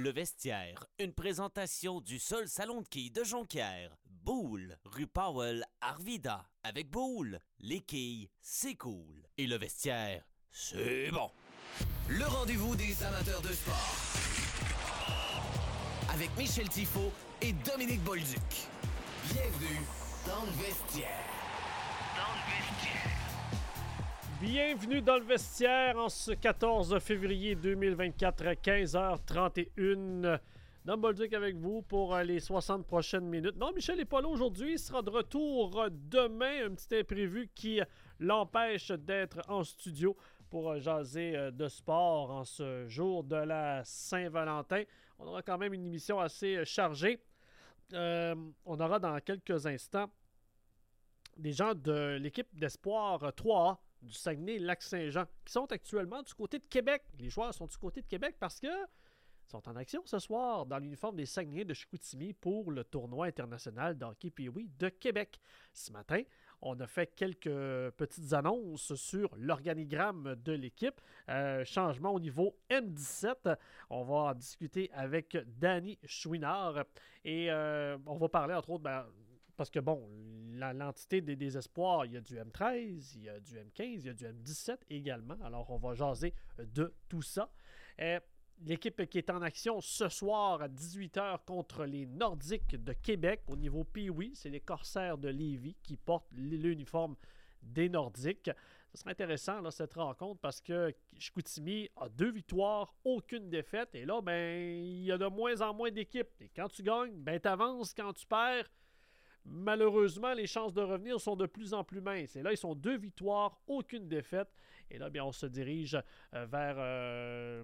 Le Vestiaire, une présentation du seul salon de quilles de Jonquière. Boule, rue Powell, Arvida. Avec Boule, les quilles, c'est cool. Et le vestiaire, c'est bon. Le rendez-vous des amateurs de sport. Avec Michel Tifo et Dominique Bolduc. Bienvenue dans le vestiaire. Bienvenue dans le vestiaire en ce 14 février 2024 à 15h31. Dom Bolduc avec vous pour les 60 prochaines minutes. Non, Michel n'est pas là aujourd'hui. Il sera de retour demain. Un petit imprévu qui l'empêche d'être en studio pour jaser de sport en ce jour de la Saint-Valentin. On aura quand même une émission assez chargée. On aura dans quelques instants des gens de l'équipe d'Espoir 3A du Saguenay-Lac-Saint-Jean qui sont actuellement du côté de Québec. Les joueurs sont du côté de Québec parce que sont en action ce soir dans l'uniforme des Saguenayens de Chicoutimi pour le tournoi international d'hockey Pee-Wee de Québec. Ce matin, on a fait quelques petites annonces sur l'organigramme de l'équipe. Changement au niveau M17. On va en discuter avec Danny Chouinard et on va parler entre autres... parce que, bon, l'entité des espoirs, il y a du M13, il y a du M15, il y a du M17 également. Alors, on va jaser de tout ça. L'équipe qui est en action ce soir à 18h contre les Nordiques de Québec au niveau Pee-Wee, c'est les Corsaires de Lévis qui portent l'uniforme des Nordiques. Ce serait intéressant, là, cette rencontre, parce que Chicoutimi a 2 victoires, aucune défaite. Et là, il y a de moins en moins d'équipes. Et quand tu gagnes, tu avances. Quand tu perds, malheureusement, les chances de revenir sont de plus en plus minces. Et là, ils sont 2 victoires, aucune défaite. Et là, on se dirige vers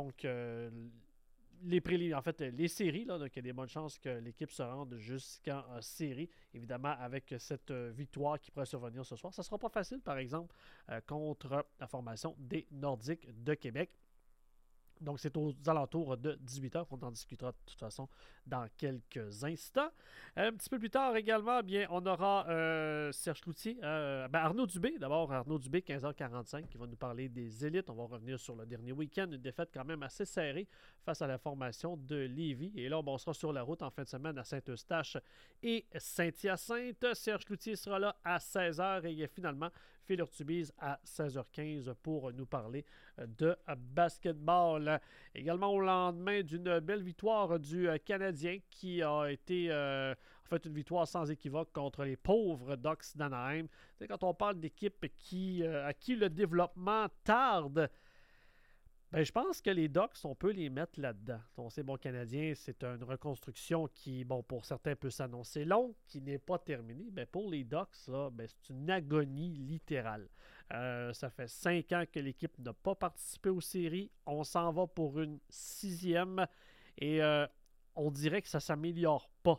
les séries. Là, donc, il y a des bonnes chances que l'équipe se rende jusqu'en série. Évidemment, avec cette victoire qui pourrait survenir ce soir. Ça ne sera pas facile, par exemple, contre la formation des Nordiques de Québec. Donc, c'est aux alentours de 18h qu'on en discutera de toute façon dans quelques instants. Un petit peu plus tard également, on aura Serge Cloutier, Arnaud Dubé. D'abord, Arnaud Dubé, 15h45, qui va nous parler des élites. On va revenir sur le dernier week-end, une défaite quand même assez serrée face à la formation de Lévis. Et là, on sera sur la route en fin de semaine à Saint-Eustache et Saint-Hyacinthe. Serge Cloutier sera là à 16h et finalement, Phil Urtubise à 16h15 pour nous parler de basketball. Également au lendemain d'une belle victoire du Canadien qui a été une victoire sans équivoque contre les pauvres Ducks d'Anaheim. Quand on parle d'équipe à qui le développement tarde, je pense que les Ducks, on peut les mettre là-dedans. On sait, Canadien, c'est une reconstruction qui, pour certains, peut s'annoncer long, qui n'est pas terminée. Pour les Ducks, là, c'est une agonie littérale. Ça fait 5 ans que l'équipe n'a pas participé aux séries. On s'en va pour une 6e et on dirait que ça ne s'améliore pas.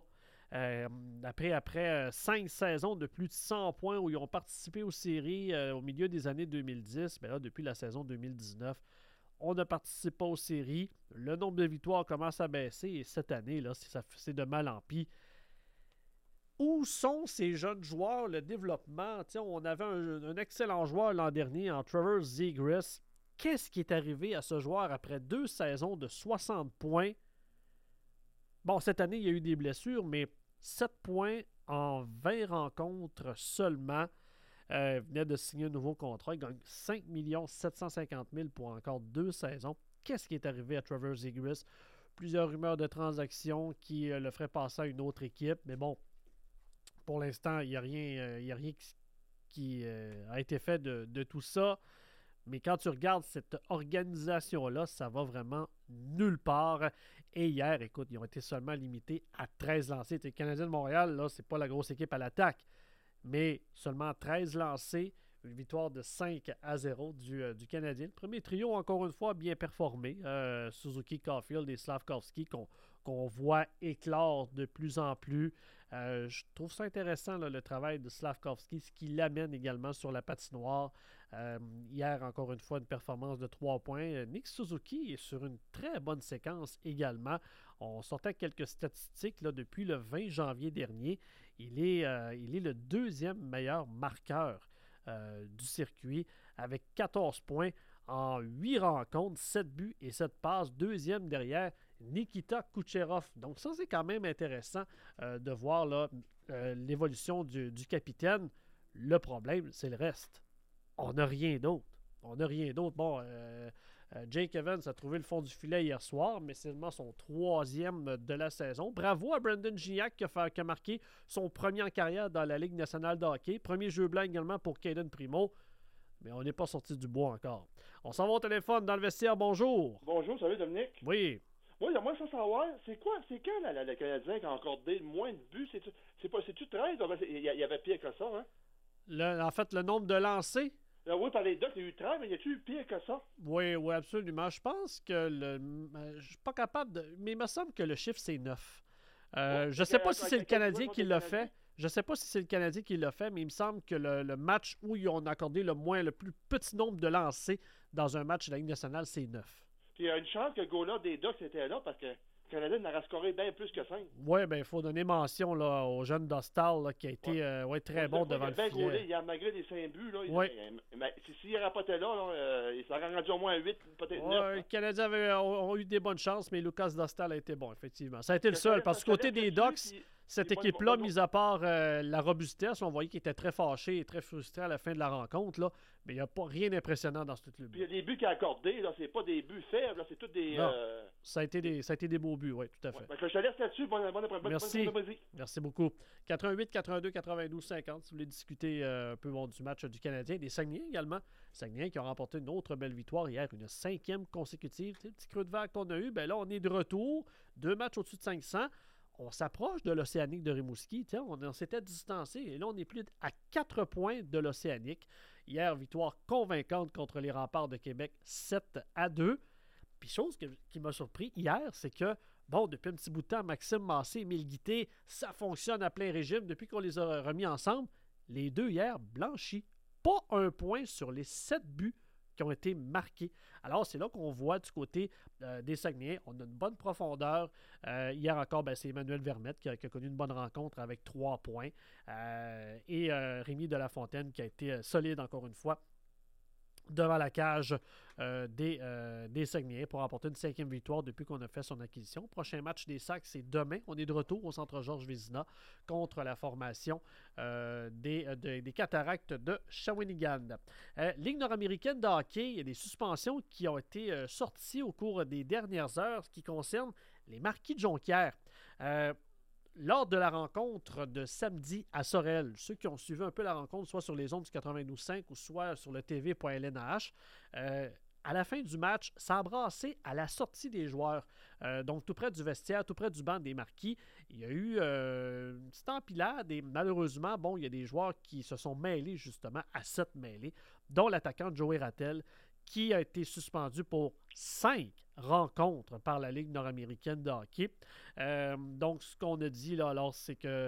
Après 5 saisons de plus de 100 points où ils ont participé aux séries au milieu des années 2010, depuis la saison 2019, on ne participe pas aux séries. Le nombre de victoires commence à baisser et cette année, là, c'est de mal en pis. Où sont ces jeunes joueurs, le développement? On avait un excellent joueur l'an dernier en Trevor Zegras. Qu'est-ce qui est arrivé à ce joueur après 2 saisons de 60 points? Cette année, il y a eu des blessures, mais 7 points en 20 rencontres seulement. Il venait de signer un nouveau contrat. Il gagne 5 750 000 pour encore 2 saisons. Qu'est-ce qui est arrivé à Trevor Zegras? Plusieurs rumeurs de transactions qui le feraient passer à une autre équipe. Mais pour l'instant, il n'y a rien qui a été fait de tout ça. Mais quand tu regardes cette organisation-là, ça va vraiment nulle part. Et hier, écoute, ils ont été seulement limités à 13 lancés. Le Canadien de Montréal, là, c'est pas la grosse équipe à l'attaque. Mais seulement 13 lancés, une victoire de 5-0 du Canadien. Le premier trio, encore une fois, bien performé. Suzuki, Caulfield et Slavkovski qu'on voit éclore de plus en plus. Je trouve ça intéressant, là, le travail de Slavkovski, ce qui l'amène également sur la patinoire. Hier, encore une fois, une performance de 3 points. Nick Suzuki est sur une très bonne séquence également. On sortait quelques statistiques là, depuis le 20 janvier dernier. Il est le 2e meilleur marqueur du circuit avec 14 points en 8 rencontres, 7 buts et 7 passes. 2e derrière Nikita Kucherov. Donc ça, c'est quand même intéressant de voir là, l'évolution du capitaine. Le problème, c'est le reste. On n'a rien d'autre. Bon, Jake Evans a trouvé le fond du filet hier soir, mais c'est seulement son 3e de la saison. Bravo à Brandon Gignac qui a marqué son premier en carrière dans la Ligue nationale de hockey. Premier jeu blanc également pour Caden Primo. Mais on n'est pas sorti du bois encore. On s'en va au téléphone dans le vestiaire. Bonjour. Bonjour, salut Dominique. Oui. Oui, moi, ça savoir, c'est quand le Canadien qui a accordé le moins de buts? C'est-tu 13? Il y avait pire que ça, hein? En fait, le nombre de lancers. Oui, par les Ducks, il y a eu 13, mais y a-tu eu pire que ça? Oui, absolument. Je pense que je suis pas capable de... Mais il me semble que le chiffre, c'est 9. Je ne sais pas si c'est le Canadien qui l'a fait. Je ne sais pas si c'est le Canadien qui l'a fait, mais il me semble que le match où ils ont accordé le plus petit nombre de lancers dans un match de la Ligue nationale, c'est 9. Puis il y a une chance que le goal-là des Ducks était là, parce que le Canadien en a scoré bien plus que 5. Oui, bien, il faut donner mention là, au jeune Dostal qui a été très bon devant le filet. Il a malgré les 5 buts. Là, mais s'il n'aurait pas été là, il s'aurait rendu au moins 8, peut-être 9. Les Canadiens ont eu des bonnes chances, mais Lucas Dostal a été bon, effectivement. Ça a été le seul, parce que côté des Ducks, cette équipe-là, mis à part la robustesse, on voyait qu'il était très fâché et très frustré à la fin de la rencontre, là, mais il n'y a pas rien d'impressionnant dans ce club. Puis il y a des buts qu'il a accordés, là, c'est pas des buts faibles, là, c'est tous des... Ça a été des beaux buts, oui, tout à fait. Je te laisse là-dessus, bonne Merci. Merci beaucoup. 88 82 92 50, si vous voulez discuter un peu du match du Canadien. Des Saguenayens également. Saguenayens qui ont remporté une autre belle victoire hier, une 5e consécutive. Le petit creux de vague qu'on a eu, ben là, on est de retour. 2 matchs au-dessus de 500. On s'approche de l'Océanique de Rimouski. On s'était distancé et là, on est plus à 4 points de l'Océanique. Hier, victoire convaincante contre les Remparts de Québec, 7-2. Puis chose qui m'a surpris hier, c'est que, bon, depuis un petit bout de temps, Maxime Massé et Émile Guité, ça fonctionne à plein régime. Depuis qu'on les a remis ensemble, les deux hier blanchis. Pas un point sur les 7 buts qui ont été marqués. Alors, c'est là qu'on voit du côté des Saguenayens, on a une bonne profondeur. Hier encore, c'est Emmanuel Vermette qui a connu une bonne rencontre avec 3 points. Et Rémi de la Fontaine qui a été solide encore une fois devant la cage des Saguenayens pour remporter une 5e victoire depuis qu'on a fait son acquisition. Prochain match des Sacs, c'est demain. On est de retour au centre Georges Vézina contre la formation des Cataractes de Shawinigan. Ligue nord-américaine de hockey, il y a des suspensions qui ont été sorties au cours des dernières heures, ce qui concerne les Marquis de Jonquière. Lors de la rencontre de samedi à Sorel, ceux qui ont suivi un peu la rencontre, soit sur les ondes du 92.5 ou soit sur le tv.lnh, à la fin du match, ça a brassé à la sortie des joueurs. Donc, tout près du vestiaire, tout près du banc des Marquis, il y a eu une petite empilade et malheureusement, il y a des joueurs qui se sont mêlés justement à cette mêlée, dont l'attaquant Joey Rattel, qui a été suspendu pour 5 rencontres par la Ligue nord-américaine de hockey. Donc, ce qu'on a dit là, alors, c'est que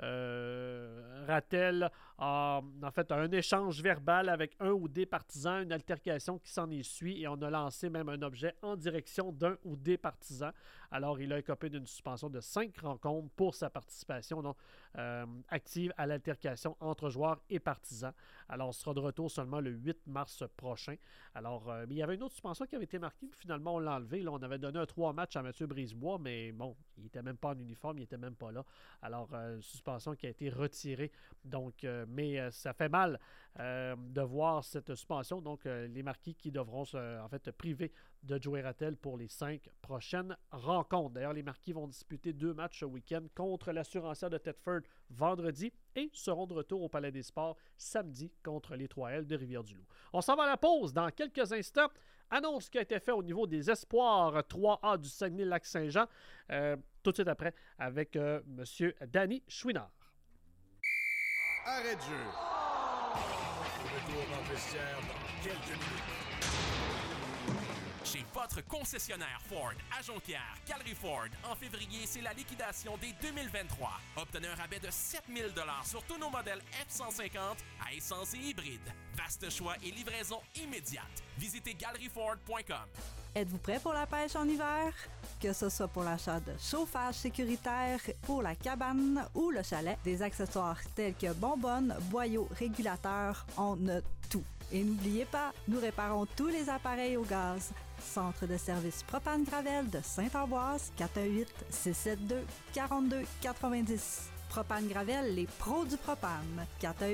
Rattel a en fait un échange verbal avec un ou des partisans, une altercation qui s'en essuie et on a lancé même un objet en direction d'un ou des partisans. Alors, il a écopé d'une suspension de 5 rencontres pour sa participation active à l'altercation entre joueurs et partisans. Alors, on sera de retour seulement le 8 mars prochain. Alors, mais il y avait une autre suspension qui avait été marquée, puis finalement, on l'a enlevé. Là, on avait donné un 3 matchs à Mathieu Brisebois, mais bon, il n'était même pas en uniforme, il n'était même pas là. Alors, suspension qui a été retirée. Donc, mais ça fait mal de voir cette suspension. Donc, les Marquis qui devront en fait priver de Joey Rattel pour les 5 prochaines rencontres. D'ailleurs, les Marquis vont disputer 2 matchs ce week-end contre l'Assurancière de Thetford vendredi et seront de retour au Palais des Sports samedi contre les 3L de Rivière-du-Loup. On s'en va à la pause dans quelques instants. Annonce qui a été faite au niveau des espoirs 3A du Saguenay-Lac-Saint-Jean. Tout de suite après avec M. Danny Chouinard. Arrêt de jeu. Retour dans le vestiaire dans quelques minutes. Chez votre concessionnaire Ford à Jonquière, Galerie Ford, en février, c'est la liquidation des 2023. Obtenez un rabais de 7 000 $ sur tous nos modèles F-150 à essence et hybride. Vaste choix et livraison immédiate. Visitez galerieford.com. Êtes-vous prêt pour la pêche en hiver? Que ce soit pour l'achat de chauffage sécuritaire pour la cabane ou le chalet, des accessoires tels que bonbonnes, boyaux, régulateurs, on a tout. Et n'oubliez pas, nous réparons tous les appareils au gaz. Centre de service Propane Gravel de Saint-Ambroise, 418-672-4290. Propane Gravel, les pros du propane,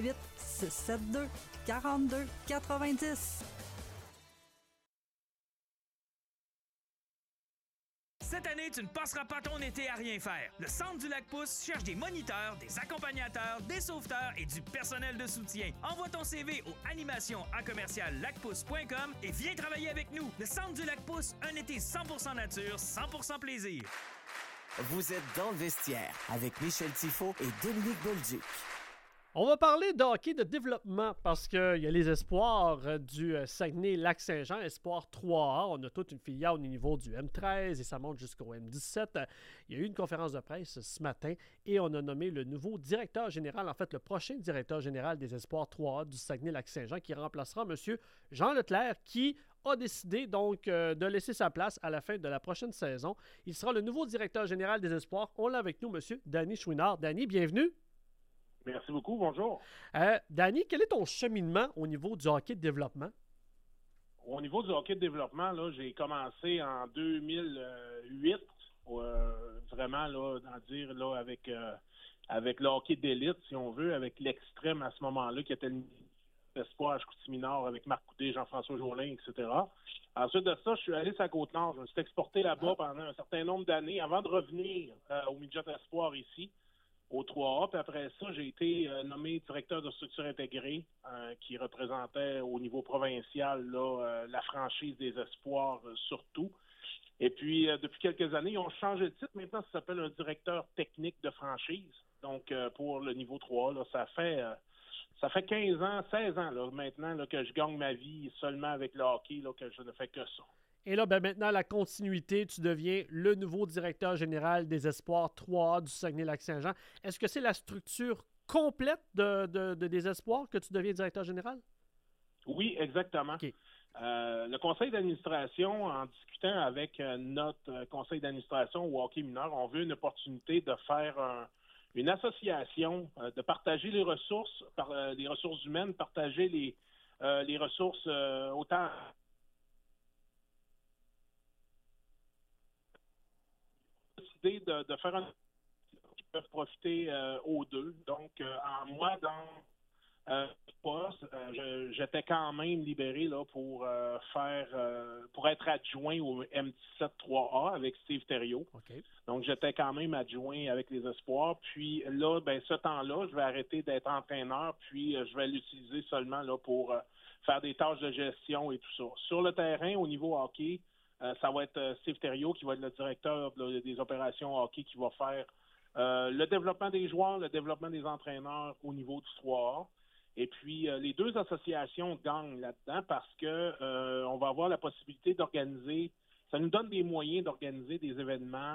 418-672-4290. Cette année, tu ne passeras pas ton été à rien faire. Le Centre du Lac-Pouce cherche des moniteurs, des accompagnateurs, des sauveteurs et du personnel de soutien. Envoie ton CV au animation@lacpouce.com et viens travailler avec nous. Le Centre du Lac-Pouce, un été 100% nature, 100% plaisir. Vous êtes dans le vestiaire avec Michel Tifo et Dominique Bolduc. On va parler de hockey de développement parce qu'il y a les espoirs du Saguenay-Lac-Saint-Jean, espoir 3A. On a toute une filiale au niveau du M13 et ça monte jusqu'au M17. Il y a eu une conférence de presse ce matin et on a nommé le nouveau directeur général, en fait le prochain directeur général des espoirs 3A du Saguenay-Lac-Saint-Jean qui remplacera M. Jean Leclerc qui a décidé donc de laisser sa place à la fin de la prochaine saison. Il sera le nouveau directeur général des espoirs. On l'a avec nous, M. Danny Chouinard. Danny, bienvenue. Merci beaucoup, bonjour. Danny, quel est ton cheminement au niveau du hockey de développement? Au niveau du hockey de développement, là, j'ai commencé en 2008, vraiment, là, dire, là, avec le hockey d'élite, si on veut, avec l'extrême à ce moment-là, qui était l'espoir à Chicoutimi-Nord avec Marc Coudet, Jean-François Jourdain, etc. Ensuite de ça, je suis allé sur la Côte-Nord. Je me suis exporté là-bas pendant un certain nombre d'années avant de revenir au Midget Espoir ici, au 3A. Puis après ça, j'ai été nommé directeur de structure intégrée qui représentait au niveau provincial là, la franchise des espoirs surtout. Et puis, depuis quelques années, ils ont changé de titre. Maintenant, ça s'appelle un directeur technique de franchise. Donc, pour le niveau 3A, là, ça fait 15 ans, 16 ans là, maintenant là, que je gagne ma vie seulement avec le hockey, là, que je ne fais que ça. Et là, maintenant, la continuité, tu deviens le nouveau directeur général des espoirs 3A du Saguenay-Lac-Saint-Jean. Est-ce que c'est la structure complète des espoirs que tu deviens directeur général? Oui, exactement. Okay. Le conseil d'administration, en discutant avec notre conseil d'administration au hockey mineur, on veut une opportunité de faire une association, de partager les ressources humaines, partager les ressources autant de faire un qui peuvent profiter aux deux. Donc, moi, dans poste, j'étais quand même libéré là, pour être adjoint au M17 3A avec Steve Thériault. Okay. Donc, j'étais quand même adjoint avec les espoirs. Puis là, ce temps-là, je vais arrêter d'être entraîneur, puis je vais l'utiliser seulement là, pour faire des tâches de gestion et tout ça. Sur le terrain, au niveau hockey, ça va être Steve Thériault qui va être le directeur des opérations hockey qui va faire le développement des joueurs, le développement des entraîneurs au niveau du 3A. Et puis, les deux associations gagnent là-dedans parce que on va avoir la possibilité d'organiser, ça nous donne des moyens d'organiser des événements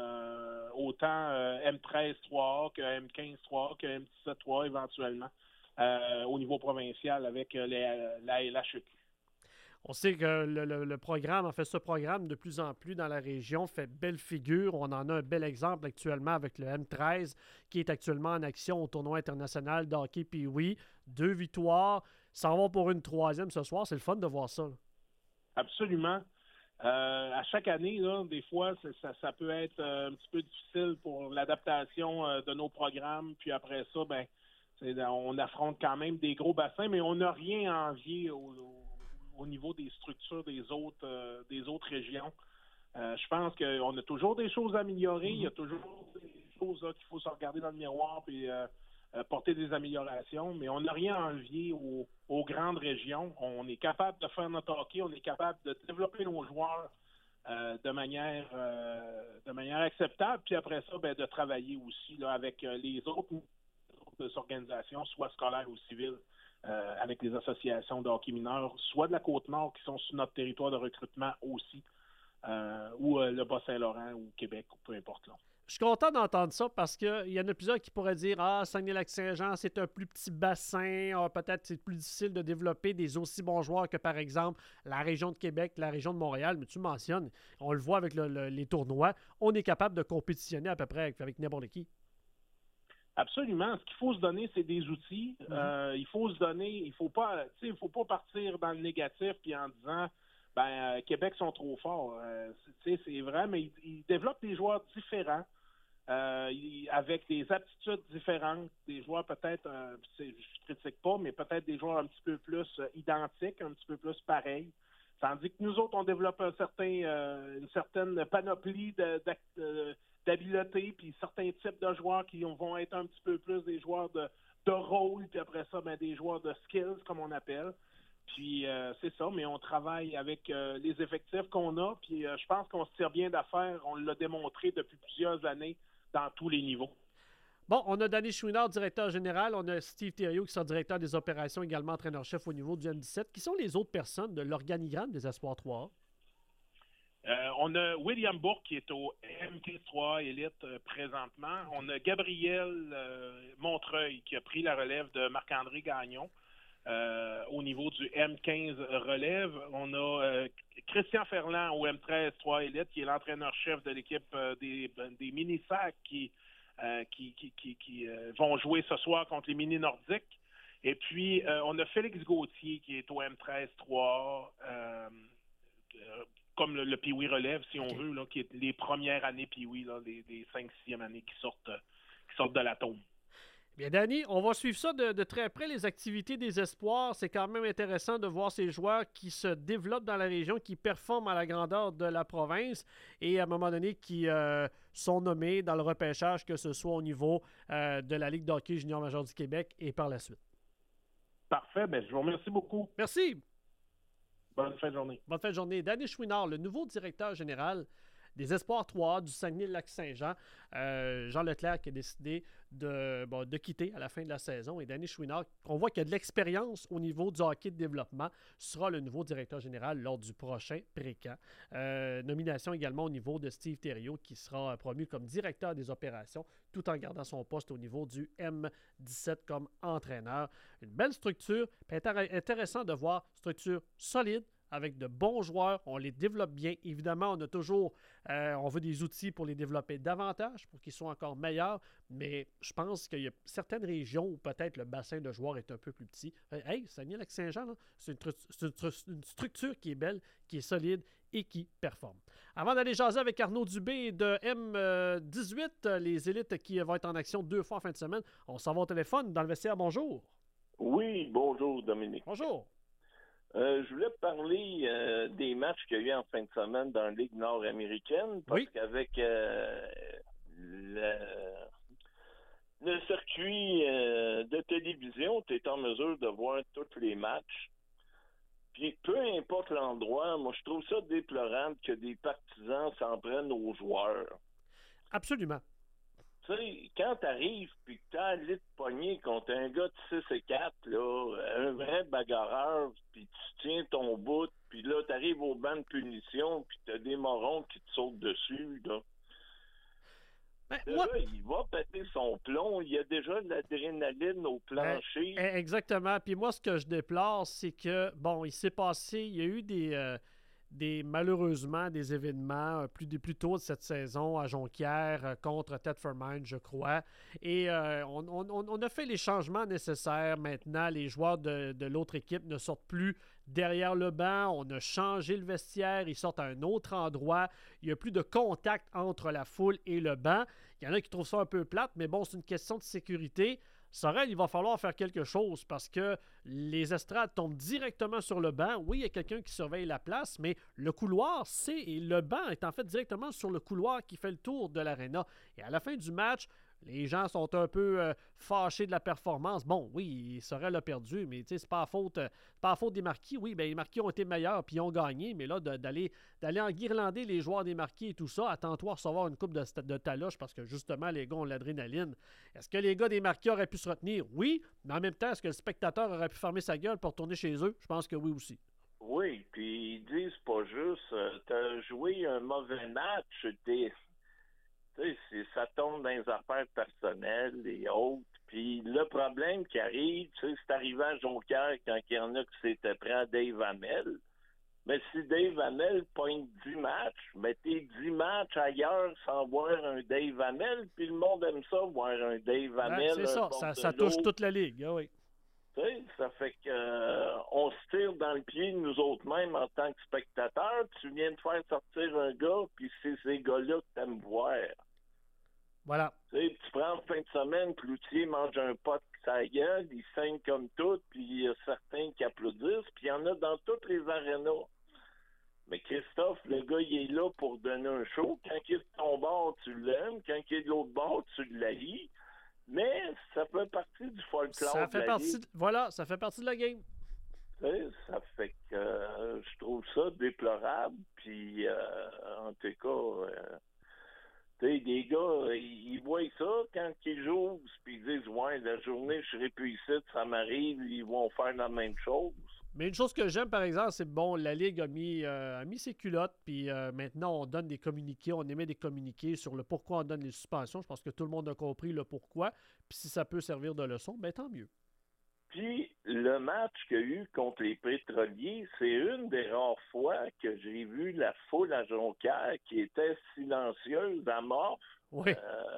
autant M13 3A que M15 3A que M17 3A éventuellement au niveau provincial avec la LHEQ. On sait que le programme, en fait, ce programme de plus en plus dans la région fait belle figure. On en a un bel exemple actuellement avec le M13 qui est actuellement en action au tournoi international de hockey Pee-Wee. 2 victoires, s'en va pour une 3e ce soir. C'est le fun de voir ça. Là. Absolument. À chaque année, là, des fois, ça peut être un petit peu difficile pour l'adaptation de nos programmes. Puis après ça, on affronte quand même des gros bassins, mais on n'a rien à envier au niveau des structures des autres régions. Je pense qu'on a toujours des choses à améliorer. Il y a toujours des choses là, qu'il faut se regarder dans le miroir et porter des améliorations, mais on n'a rien à envier aux grandes régions. On est capable de faire notre hockey, on est capable de développer nos joueurs de manière acceptable, puis après ça, de travailler aussi là, avec les autres organisations, soit scolaires ou civiles, avec les associations de hockey mineur, soit de la Côte-Nord qui sont sur notre territoire de recrutement aussi, ou le Bas-Saint-Laurent ou Québec, ou peu importe là. Je suis content d'entendre ça parce qu'il y en a plusieurs qui pourraient dire « Ah, Saguenay-Lac-Saint-Jean, c'est un plus petit bassin, peut-être c'est plus difficile de développer des aussi bons joueurs que, par exemple, la région de Québec, la région de Montréal. » Mais tu mentionnes, on le voit avec les tournois, on est capable de compétitionner à peu près avec n'importe qui. Absolument. Ce qu'il faut se donner, c'est des outils. Il faut se donner, il faut pas partir dans le négatif puis en disant Québec sont trop forts. C'est vrai, mais ils développent des joueurs différents. Avec des aptitudes différentes, des joueurs peut-être, je critique pas, mais peut-être des joueurs un petit peu plus identiques, un petit peu plus pareils. Tandis que nous autres, on développe une certaine panoplie d'habiletés, puis certains types de joueurs qui vont être un petit peu plus des joueurs de rôle, puis après ça, des joueurs de skills, comme on appelle. Puis c'est ça, mais on travaille avec les effectifs qu'on a, puis je pense qu'on se tire bien d'affaire. On l'a démontré depuis plusieurs années dans tous les niveaux. Bon, on a Danny Chouinard, directeur général. On a Steve Thériault, qui sera directeur des opérations, également entraîneur-chef au niveau du M17. Qui sont les autres personnes de l'organigramme des Espoirs 3A? On a William Bourque, qui est au M15-3A Élite présentement. On a Gabriel Montreuil, qui a pris la relève de Marc-André Gagnon au niveau du M15 relève. On a Christian Ferland au M13-3A Élite, qui est l'entraîneur-chef de l'équipe des mini-sacs qui vont jouer ce soir contre les mini-nordiques. Et puis, on a Félix Gauthier, qui est au M13-3A, comme le Pee-Wee relève, si on veut, là, qui est les premières années Pee-Wee, les 5-6e années qui sortent de l'atome. Bien, Danny, on va suivre ça de très près, les activités des Espoirs. C'est quand même intéressant de voir ces joueurs qui se développent dans la région, qui performent à la grandeur de la province et à un moment donné qui sont nommés dans le repêchage, que ce soit au niveau de la Ligue d'hockey junior major du Québec et par la suite. Parfait. Je vous remercie beaucoup. Merci. Bonne fin de journée. Bonne fin de journée. Danny Chouinard, le nouveau directeur général des Espoirs 3A du Saguenay-Lac-Saint-Jean. Jean Leclerc qui a décidé de quitter à la fin de la saison. Et Danny Chouinard, on voit qu'il y a de l'expérience au niveau du hockey de développement, sera le nouveau directeur général lors du prochain pré-camp. Nomination également au niveau de Steve Thériault, qui sera promu comme directeur des opérations, tout en gardant son poste au niveau du M17 comme entraîneur. Une belle structure. Intéressant de voir, structure solide, avec de bons joueurs, on les développe bien. Évidemment, on a toujours, on veut des outils pour les développer davantage, pour qu'ils soient encore meilleurs, mais je pense qu'il y a certaines régions où peut-être le bassin de joueurs est un peu plus petit. Saguenay-Lac-Saint-Jean, c'est une structure qui est belle, qui est solide et qui performe. Avant d'aller jaser avec Arnaud Dubé de M18, les élites qui vont être en action 2 fois en fin de semaine, on s'en va au téléphone dans le vestiaire. Bonjour. Oui, bonjour Dominique. Bonjour. Je voulais parler des matchs qu'il y a eu en fin de semaine dans la Ligue nord-américaine, parce qu'avec le circuit de télévision, tu es en mesure de voir tous les matchs. Puis peu importe l'endroit, moi je trouve ça déplorable que des partisans s'en prennent aux joueurs. Absolument. Tu sais, quand t'arrives puis que t'as un lit de poignée contre un gars de 6 et 4, là, un vrai bagarreur, puis tu tiens ton bout, puis là, t'arrives au banc de punition, puis t'as des morons qui te sautent dessus, là. Là, il va péter son plomb, il y a déjà de l'adrénaline au plancher. Exactement. Puis moi, ce que je déplore, c'est que, bon, il y a eu malheureusement des événements plus tôt de cette saison à Jonquière contre Thetford Mines, je crois. Et on a fait les changements nécessaires. Maintenant, les joueurs de l'autre équipe ne sortent plus derrière le banc. On a changé le vestiaire. Ils sortent à un autre endroit. Il n'y a plus de contact entre la foule et le banc. Il y en a qui trouvent ça un peu plate, mais bon, c'est une question de sécurité. Sorel, il va falloir faire quelque chose parce que les estrades tombent directement sur le banc. Oui, il y a quelqu'un qui surveille la place, mais le couloir, le banc est en fait directement sur le couloir qui fait le tour de l'aréna. Et à la fin du match, les gens sont un peu fâchés de la performance. Bon, oui, Sorel a perdu, mais c'est pas la faute des Marquis. Oui, bien, les Marquis ont été meilleurs puis ils ont gagné, mais là, d'aller enguirlander les joueurs des Marquis et tout ça, attends-toi à recevoir une coupe de taloche parce que justement, les gars ont l'adrénaline. Est-ce que les gars des Marquis auraient pu se retenir? Oui, mais en même temps, est-ce que le spectateur aurait pu fermer sa gueule pour retourner chez eux? Je pense que oui aussi. Oui, puis ils disent pas juste t'as joué un mauvais match, ça tombe dans les affaires personnelles et autres. Puis le problème qui arrive, c'est arrivé à Jonquière quand il y en a qui s'étaient pris à Dave Hamel. Mais si Dave Hamel pointe 10 matchs, mettez 10 matchs ailleurs sans voir un Dave Hamel, puis le monde aime ça, voir un Dave Hamel. C'est ça touche toute la ligue, oui. Tu sais, ça fait que on se tire dans le pied nous autres mêmes en tant que spectateurs. Tu viens de faire sortir un gars, puis c'est ces gars-là que t'aimes voir. Voilà. Tu sais, tu prends en fin de semaine, Cloutier mange un pot qui sa gueule, il saigne comme tout, puis il y a certains qui applaudissent, puis il y en a dans toutes les arénas. Mais Christophe, le gars, il est là pour donner un show. Quand il est de ton bord, tu l'aimes. Quand il est de l'autre bord, tu l'haïs. Mais ça fait partie du folklore. Ça fait partie voilà, ça fait partie de la game. Tu sais, ça fait que je trouve ça déplorable. Puis, en tout cas, tu sais, des gars, ils voient ça quand ils jouent, puis ils disent, ouais, la journée, je serai plus ici, ça m'arrive, ils vont faire la même chose. Mais une chose que j'aime, par exemple, c'est bon, la Ligue a mis ses culottes, puis maintenant, on donne des communiqués, on émet des communiqués sur le pourquoi on donne les suspensions. Je pense que tout le monde a compris le pourquoi. Puis si ça peut servir de leçon, ben tant mieux. Puis, le match qu'il y a eu contre les Pétroliers, c'est une des rares fois que j'ai vu la foule à Jonquière qui était silencieuse, amorphe. Oui.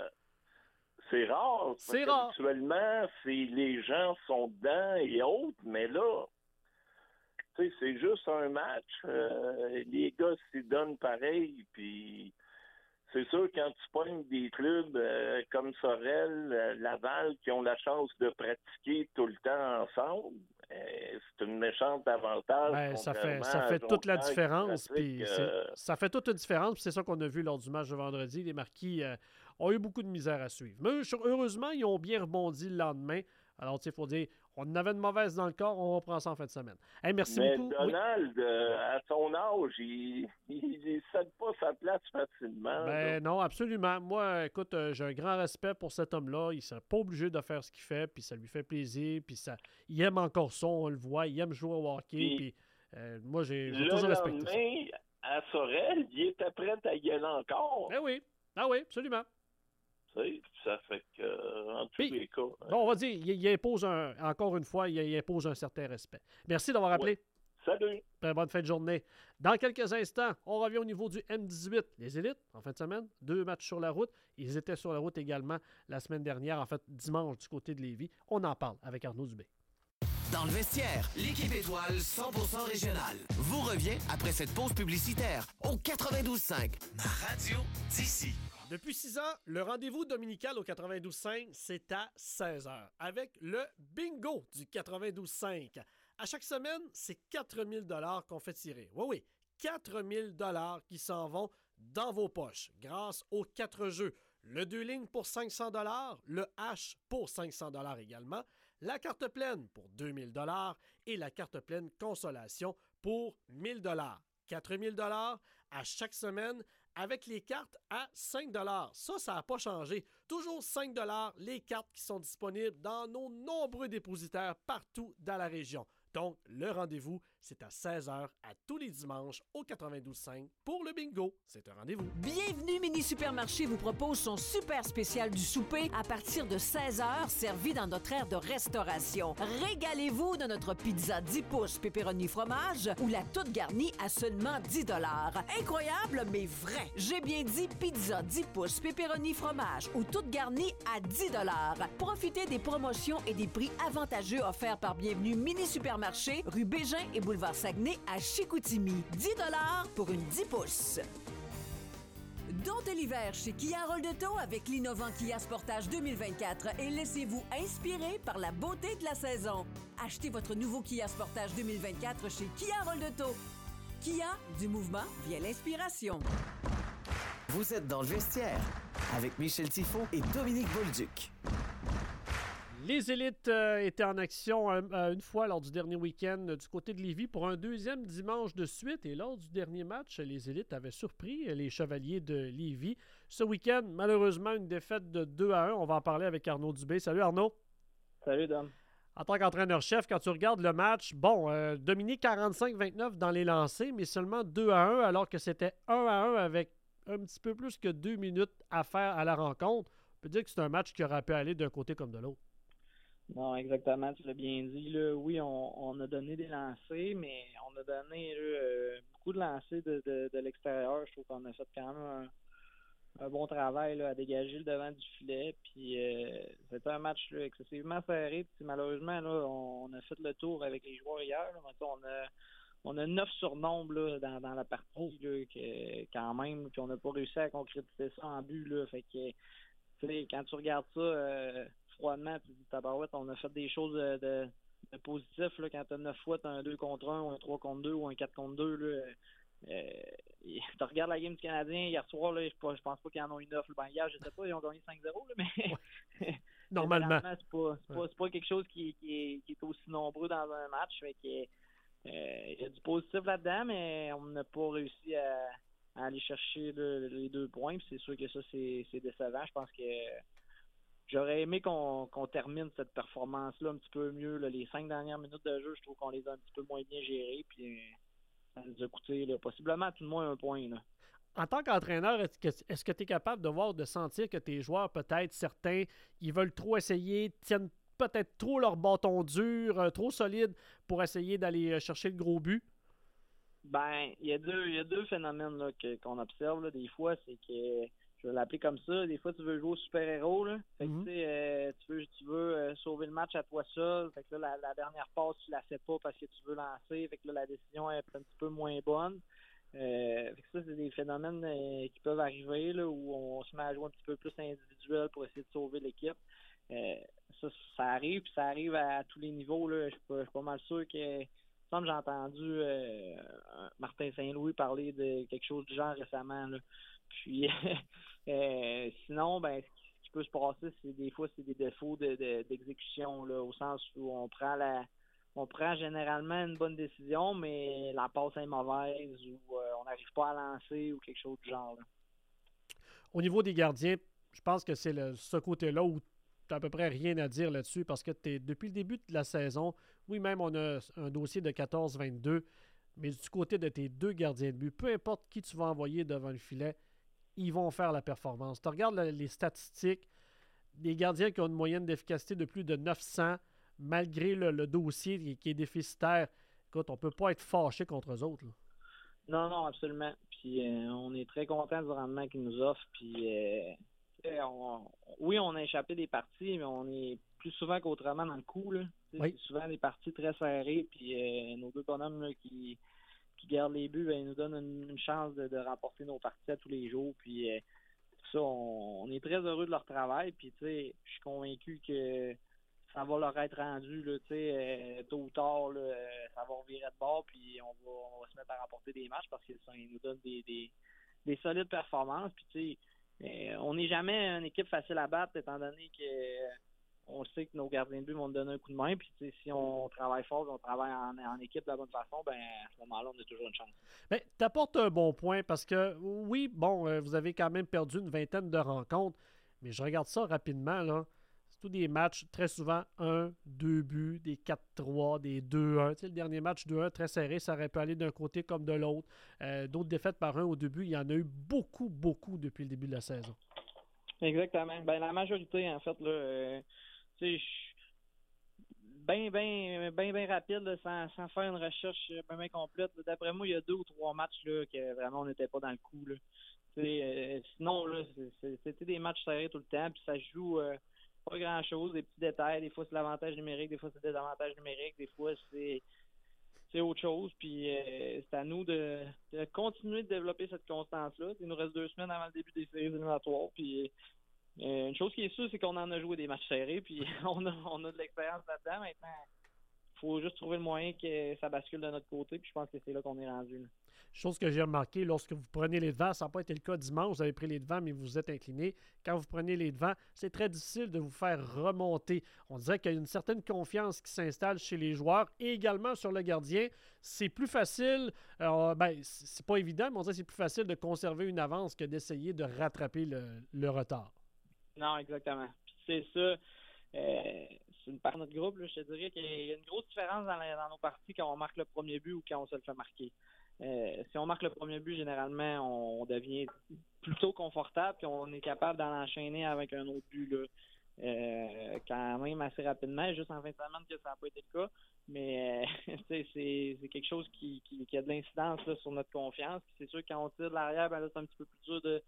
C'est rare. C'est rare. Habituellement, les gens sont dedans et autres, mais là, tu sais, c'est juste un match. Les gars s'y donnent pareil, puis c'est sûr, quand tu pognes des clubs comme Sorel, Laval, qui ont la chance de pratiquer tout le temps ensemble, c'est une méchante avantage. Ben, ça fait toute la différence. Puis ça fait toute une différence. Puis c'est ça qu'on a vu lors du match de vendredi. Les Marquis ont eu beaucoup de misère à suivre. Mais heureusement, ils ont bien rebondi le lendemain. Alors, tu sais, il faut dire, on avait une mauvaise dans le corps, on reprend ça en fin de semaine. Hey, merci beaucoup. Mais Donald, à son âge, il ne cède pas sa place facilement. Ben non, absolument. Moi, écoute, j'ai un grand respect pour cet homme-là. Il ne serait pas obligé de faire ce qu'il fait, puis ça lui fait plaisir, puis il aime encore ça, on le voit, il aime jouer au hockey, puis moi, j'ai toujours respecté ça. Le lendemain, à Sorel, il était prêt à y aller encore. Ben oui, absolument. Ça fait que, en tous les cas... Bon, on va dire, il impose encore une fois, il impose un certain respect. Merci d'avoir appelé. Ouais. Salut! Bonne fin de journée. Dans quelques instants, on revient au niveau du M18. Les élites, en fin de semaine, 2 matchs sur la route. Ils étaient sur la route également la semaine dernière, en fait, dimanche, du côté de Lévis. On en parle avec Arnaud Dubé. Dans le vestiaire, l'équipe étoile 100% régionale vous revient après cette pause publicitaire au 92.5. Ma radio d'ici. Depuis 6 ans, le rendez-vous dominical au 92.5, c'est à 16h, avec le bingo du 92.5. À chaque semaine, c'est 4 000 $ qu'on fait tirer. Oui, 4 000 $ qui s'en vont dans vos poches grâce aux 4 jeux. Le 2 lignes pour 500 $, le H pour 500 $ également, la carte pleine pour 2 000 $ et la carte pleine consolation pour 1 000 $. 4 000 $ à chaque semaine avec les cartes à 5 $. Ça n'a pas changé. Toujours 5 $, les cartes qui sont disponibles dans nos nombreux dépositaires partout dans la région. Donc, le rendez-vous, c'est à 16h à tous les dimanches au 92.5 pour le bingo. C'est un rendez-vous. Bienvenue, Mini Supermarché vous propose son super spécial du souper à partir de 16h, servi dans notre aire de restauration. Régalez-vous de notre pizza 10 pouces pepperoni fromage ou la toute garnie à seulement 10 $. Incroyable, mais vrai. J'ai bien dit pizza 10 pouces pepperoni fromage ou toute garnie à 10 $. Profitez des promotions et des prix avantageux offerts par Bienvenue Mini Supermarché, rue Bégin et boulevard Saguenay à Chicoutimi. 10 $ pour une 10 pouces. Domptez l'hiver chez Kia Rolletto avec l'innovant Kia Sportage 2024 et laissez-vous inspirer par la beauté de la saison. Achetez votre nouveau Kia Sportage 2024 chez Kia Rolletto. Kia, du mouvement vient l'inspiration. Vous êtes dans le vestiaire avec Michel Tifo et Dominique Bolduc. Les élites étaient en action une fois lors du dernier week-end du côté de Lévis pour un deuxième dimanche de suite. Et lors du dernier match, les élites avaient surpris les Chevaliers de Lévis. Ce week-end, malheureusement, une défaite de 2-1. On va en parler avec Arnaud Dubé. Salut Arnaud. Salut Dom. En tant qu'entraîneur-chef, quand tu regardes le match, dominé 45-29 dans les lancers, mais seulement 2-1 alors que c'était 1-1 avec un petit peu plus que 2 minutes à faire à la rencontre. On peut dire que c'est un match qui aurait pu aller d'un côté comme de l'autre. Non, exactement, tu l'as bien dit. Là. Oui, on a donné des lancers, mais on a donné beaucoup de lancers de l'extérieur. Je trouve qu'on a fait quand même un bon travail là, à dégager le devant du filet. Puis c'était un match là, excessivement serré. Puis malheureusement, là, on a fait le tour avec les joueurs hier. Là. On a 9 surnombres là, dans la partie là, quand même, puis on n'a pas réussi à concrétiser ça en but. Là. Fait que quand tu regardes ça froidement, tu te dis tabarouette, on a fait des choses de positif. Là, quand tu as 9 fois, tu as un 2 contre 1 ou un 3 contre 2 ou un 4 contre 2. Là, tu regardes la game du Canadien hier soir, là, je pense pas qu'ils en ont eu 9. Ben, hier, je sais pas, ils ont gagné 5-0, là, mais normalement, c'est pas quelque chose qui est aussi nombreux dans un match. Fait que, il y a du positif là-dedans, mais on n'a pas réussi à aller chercher les 2 points. Puis c'est sûr que ça, c'est décevant. Je pense que j'aurais aimé qu'on termine cette performance-là un petit peu mieux. Là. Les 5 dernières minutes de jeu, je trouve qu'on les a un petit peu moins bien gérées. Puis ça nous a coûté là, possiblement tout de moins 1 point. Là. En tant qu'entraîneur, est-ce que tu es capable de sentir que tes joueurs, peut-être certains, ils veulent trop essayer, tiennent peut-être trop leur bâton dur, trop solide pour essayer d'aller chercher le gros but? Ben, il y a deux phénomènes là, qu'on observe. Là. Des fois, c'est que, je vais l'appeler comme ça, des fois, tu veux jouer au super-héros. Là. Fait que, tu veux sauver le match à toi seul. Fait que là, la dernière passe, tu la fais pas parce que tu veux lancer. Fait que là, la décision est un petit peu moins bonne. Fait que ça, c'est des phénomènes qui peuvent arriver là, où on se met à jouer un petit peu plus individuel pour essayer de sauver l'équipe. Ça arrive, puis ça arrive à tous les niveaux. Là. Je suis pas mal sûr que... Comme j'ai entendu Martin Saint-Louis parler de quelque chose du genre récemment. Là. Puis sinon, ben ce qui peut se passer, c'est des fois c'est des défauts d'exécution, là, au sens où on prend généralement une bonne décision, mais la passe est mauvaise ou on n'arrive pas à lancer ou quelque chose du genre. Là. Au niveau des gardiens, je pense que c'est ce côté-là où tu n'as à peu près rien à dire là-dessus parce que depuis le début de la saison, oui, même on a un dossier de 14-22, mais du côté de tes 2 gardiens de but, peu importe qui tu vas envoyer devant le filet, ils vont faire la performance. Tu regardes les statistiques, des gardiens qui ont une moyenne d'efficacité de plus de 900, malgré le dossier qui est déficitaire. Écoute, on ne peut pas être fâché contre eux autres. Là. Non, absolument. Puis on est très content du rendement qu'ils nous offrent. Puis oui, on a échappé des parties, mais on est plus souvent qu'autrement dans le coup. Là. Oui. C'est souvent des parties très serrées. Puis nos 2 bonhommes là, qui gardent les buts, ben, ils nous donnent une chance de remporter nos parties à tous les jours. Puis ça, on est très heureux de leur travail. Puis je suis convaincu que ça va leur être rendu là, tôt ou tard, là, ça va revirer de bord. Puis on va se mettre à remporter des matchs parce qu'ils nous donnent des solides performances. Puis on n'est jamais une équipe facile à battre étant donné que on sait que nos gardiens de but vont nous donner un coup de main. Puis si on travaille fort, on travaille en équipe de la bonne façon, ben à ce moment-là, on a toujours une chance. Bien, tu apportes un bon point parce que oui, bon, vous avez quand même perdu une 20aine de rencontres, mais je regarde ça rapidement, là. C'est tous des matchs, très souvent 1, 2 buts, des 4-3, des 2-1. Tu sais, le dernier match 2-1, très serré, ça aurait pu aller d'un côté comme de l'autre. D'autres défaites par 1 au début, il y en a eu beaucoup depuis le début de la saison. Exactement. Ben la majorité, en fait, là, tu sais, bien rapide, là, sans faire une recherche bien complète. D'après moi, il y a 2 ou 3 matchs là, que vraiment on n'était pas dans le coup. Là. Sinon, là, c'était des matchs serrés tout le temps, puis ça se joue pas grand-chose, des petits détails. Des fois, c'est l'avantage numérique, des fois, c'est le désavantage numérique, des fois, c'est autre chose. Puis c'est à nous de continuer de développer cette constance-là. Il nous reste 2 semaines avant le début des séries éliminatoires, puis une chose qui est sûre, c'est qu'on en a joué des matchs serrés, puis on a de l'expérience là-dedans. Maintenant, il faut juste trouver le moyen que ça bascule de notre côté, puis je pense que c'est là qu'on est rendu. Là. Chose que j'ai remarqué, lorsque vous prenez les devants, ça n'a pas été le cas dimanche, vous avez pris les devants, mais vous vous êtes incliné. Quand vous prenez les devants, c'est très difficile de vous faire remonter. On dirait qu'il y a une certaine confiance qui s'installe chez les joueurs et également sur le gardien. C'est plus facile, c'est pas évident, mais on dirait que c'est plus facile de conserver une avance que d'essayer de rattraper le retard. Non, exactement. Puis c'est ça, c'est une part de notre groupe, là, je te dirais qu'il y a une grosse différence dans nos parties quand on marque le premier but ou quand on se le fait marquer. Si on marque le premier but, généralement, on devient plutôt confortable et on est capable d'en enchaîner avec un autre but là, quand même assez rapidement. Juste en fin de semaine que ça n'a pas été le cas. Mais c'est quelque chose qui a de l'incidence là, sur notre confiance. Puis c'est sûr que quand on tire de l'arrière, ben là, c'est un petit peu plus dur de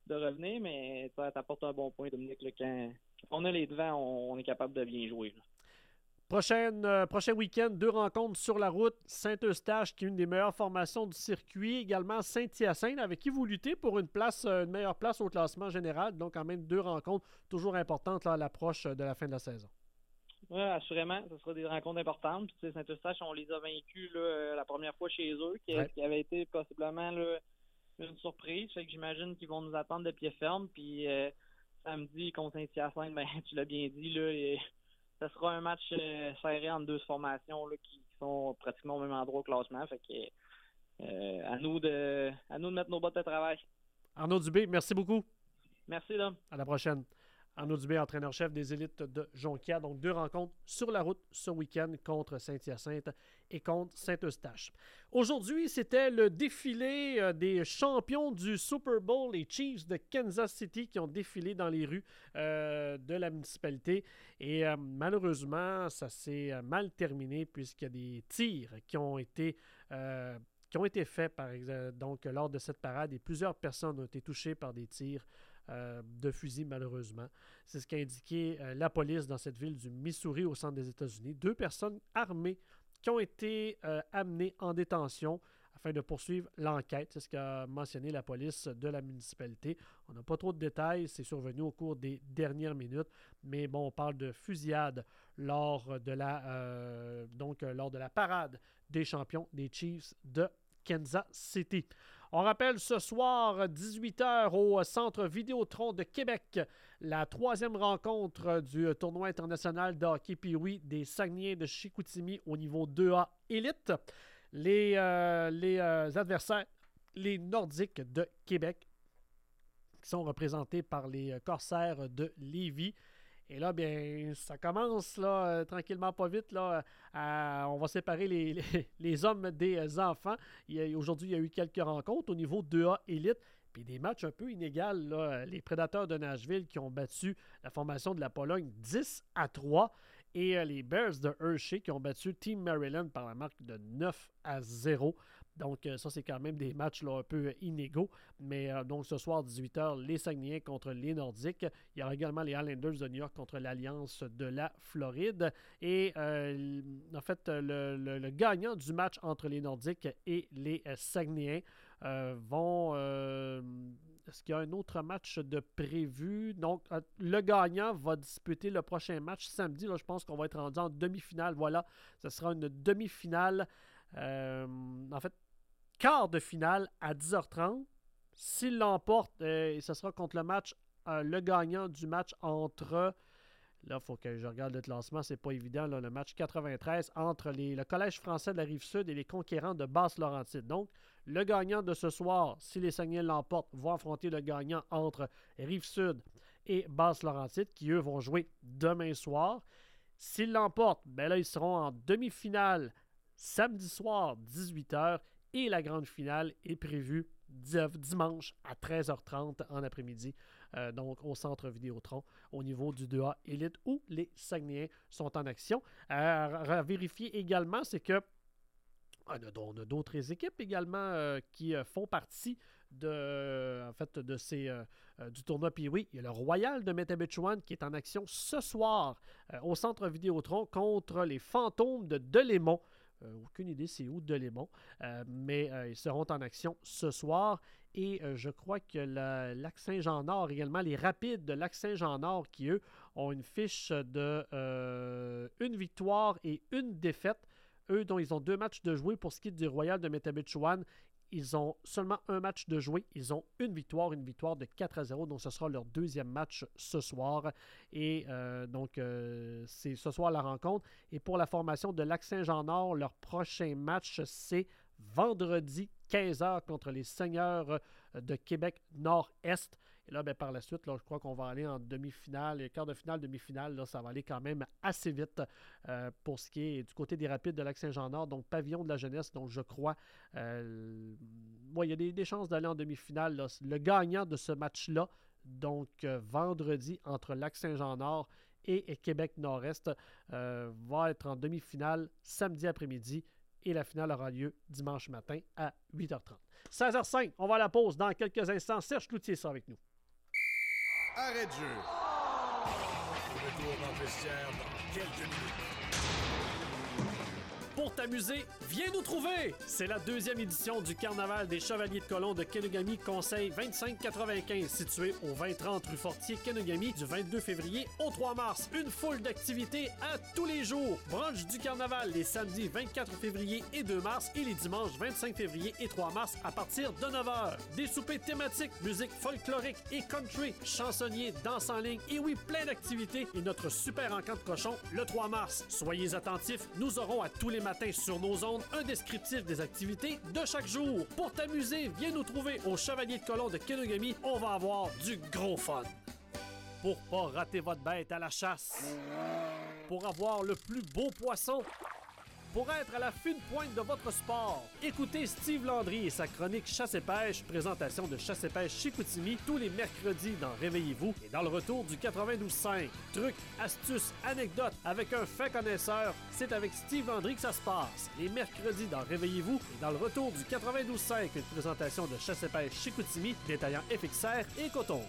de revenir, mais ça t'apporte un bon point, Dominique. Là, quand on a les devants, on est capable de bien jouer. Là. Prochain week-end, 2 rencontres sur la route. Saint-Eustache, qui est une des meilleures formations du circuit. Également Saint-Hyacinthe, avec qui vous luttez pour une meilleure place au classement général. Donc, quand même, 2 rencontres toujours importantes là, à l'approche de la fin de la saison. Oui, assurément. Ce sera des rencontres importantes. Puis, Saint-Eustache, on les a vaincus là, la première fois chez eux, qui avait été possiblement là, une surprise. Fait que j'imagine qu'ils vont nous attendre de pied ferme. Puis, samedi, contre Saint-Hyacinthe, ben, tu l'as bien dit, là, ce sera un match serré entre 2 formations là, qui sont pratiquement au même endroit au classement. Fait que à nous de mettre nos bottes de travail. Arnaud Dubé, merci beaucoup. Merci, Dom. À la prochaine. Arnaud Dubé, entraîneur-chef des élites de Jonquière. Donc, 2 rencontres sur la route ce week-end contre Saint-Hyacinthe et contre Saint-Eustache. Aujourd'hui, c'était le défilé des champions du Super Bowl, les Chiefs de Kansas City, qui ont défilé dans les rues de la municipalité. Et malheureusement, ça s'est mal terminé puisqu'il y a des tirs qui ont été faits donc, lors de cette parade et plusieurs personnes ont été touchées par des tirs de fusil, malheureusement. C'est ce qu'a indiqué la police dans cette ville du Missouri, au centre des États-Unis. 2 personnes armées qui ont été amenées en détention afin de poursuivre l'enquête. C'est ce qu'a mentionné la police de la municipalité. On n'a pas trop de détails, c'est survenu au cours des dernières minutes, mais bon, on parle de fusillade lors de la parade des champions des Chiefs de Kansas City. On rappelle ce soir, 18h, au Centre Vidéotron de Québec, la 3e rencontre du tournoi international de hockey Pee-Wee des Saguenayens de Chicoutimi au niveau 2A élite. Les adversaires, les Nordiques de Québec, qui sont représentés par les Corsaires de Lévis. Et là, bien, ça commence là, tranquillement, pas vite. Là, on va séparer les hommes des enfants. Aujourd'hui, il y a eu quelques rencontres au niveau 2A élite. Puis des matchs un peu inégaux. Là. Les Prédateurs de Nashville qui ont battu la formation de la Pologne 10-3. Et les Bears de Hershey qui ont battu Team Maryland par la marque de 9-0. Donc, ça, c'est quand même des matchs là, un peu inégaux. Mais donc, ce soir, 18h, les Saguenayens contre les Nordiques. Il y aura également les Islanders de New York contre l'Alliance de la Floride. Et en fait, le gagnant du match entre les Nordiques et les Saguenayens vont... Est-ce qu'il y a un autre match de prévu? Donc, le gagnant va disputer le prochain match samedi. Là, je pense qu'on va être rendu en demi-finale. Voilà, ce sera une demi-finale. En fait, quart de finale à 10h30. S'il l'emporte, ce sera contre le gagnant du match entre... Là, il faut que je regarde le classement, c'est pas évident. Là, le match 93 entre le Collège français de la Rive-Sud et les Conquérants de Basse-Laurentide. Donc, le gagnant de ce soir, si les Saguenayens l'emportent, va affronter le gagnant entre Rive-Sud et Basse-Laurentide, qui, eux, vont jouer demain soir. S'ils l'emportent, ben là, ils seront en demi-finale samedi soir, 18h, et la grande finale est prévue dimanche à 13h30 en après-midi, donc au Centre Vidéotron, au niveau du 2A élite, où les Saguenayens sont en action. À vérifier également, c'est que on a d'autres équipes également qui font partie du tournoi Pee-Wee. Il y a le Royal de Métabetchouan qui est en action ce soir au Centre Vidéotron contre les Fantômes de Delémont. Aucune idée c'est où Delémont, mais ils seront en action ce soir. Et je crois que le Lac-Saint-Jean-Nord également, les Rapides de Lac-Saint-Jean-Nord qui, eux, ont une fiche de 1 victoire et 1 défaite. Eux, dont ils ont 2 matchs de jouer pour ce qui est du Royal de Métabetchouan. Ils ont seulement 1 match de jouer. Ils ont une victoire de 4-0. Donc, ce sera leur 2e match ce soir. Et donc, c'est ce soir la rencontre. Et pour la formation de Lac-Saint-Jean-Nord, leur prochain match, c'est vendredi 15h contre les Seigneurs de Québec Nord-Est. Et là, ben, par la suite, là, je crois qu'on va aller en demi-finale, quart de finale, demi-finale. Là, ça va aller quand même assez vite pour ce qui est du côté des Rapides de Lac-Saint-Jean-Nord. Donc, pavillon de la jeunesse. Donc, je crois, il y a des chances d'aller en demi-finale. Là. Le gagnant de ce match-là, donc vendredi, entre Lac-Saint-Jean-Nord et Québec Nord-Est, va être en demi-finale samedi après-midi. Et la finale aura lieu dimanche matin à 8h30. 16h05, on va à la pause dans quelques instants. Serge Cloutier sera avec nous. Arrêt de jeu. Retour dans le vestiaire dans quelques minutes. Pour t'amuser, viens nous trouver! C'est la 2e édition du Carnaval des Chevaliers de Colomb de Kenogami, Conseil 2595, situé au 2030 rue Fortier, Kenogami, du 22 février au 3 mars. Une foule d'activités à tous les jours. Brunch du Carnaval les samedis 24 février et 2 mars et les dimanches 25 février et 3 mars à partir de 9h. Des soupers thématiques, musique folklorique et country, chansonniers, danse en ligne et oui, plein d'activités et notre super encamp de cochon le 3 mars. Soyez attentifs, nous aurons à tous les matins sur nos ondes un descriptif des activités de chaque jour. Pour t'amuser, viens nous trouver au Chevalier de Colomb de Kenogami. On va avoir du gros fun. Pour pas rater votre bête à la chasse. Pour avoir le plus beau poisson. Pour être à la fine pointe de votre sport. Écoutez Steve Landry et sa chronique Chasse et pêche, présentation de Chasse et pêche Chicoutimi tous les mercredis dans Réveillez-vous et dans le retour du 92.5. Trucs, astuces, anecdotes avec un fin connaisseur, c'est avec Steve Landry que ça se passe. Les mercredis dans Réveillez-vous et dans le retour du 92.5, une présentation de Chasse et pêche Chicoutimi, détaillant FXR et coton.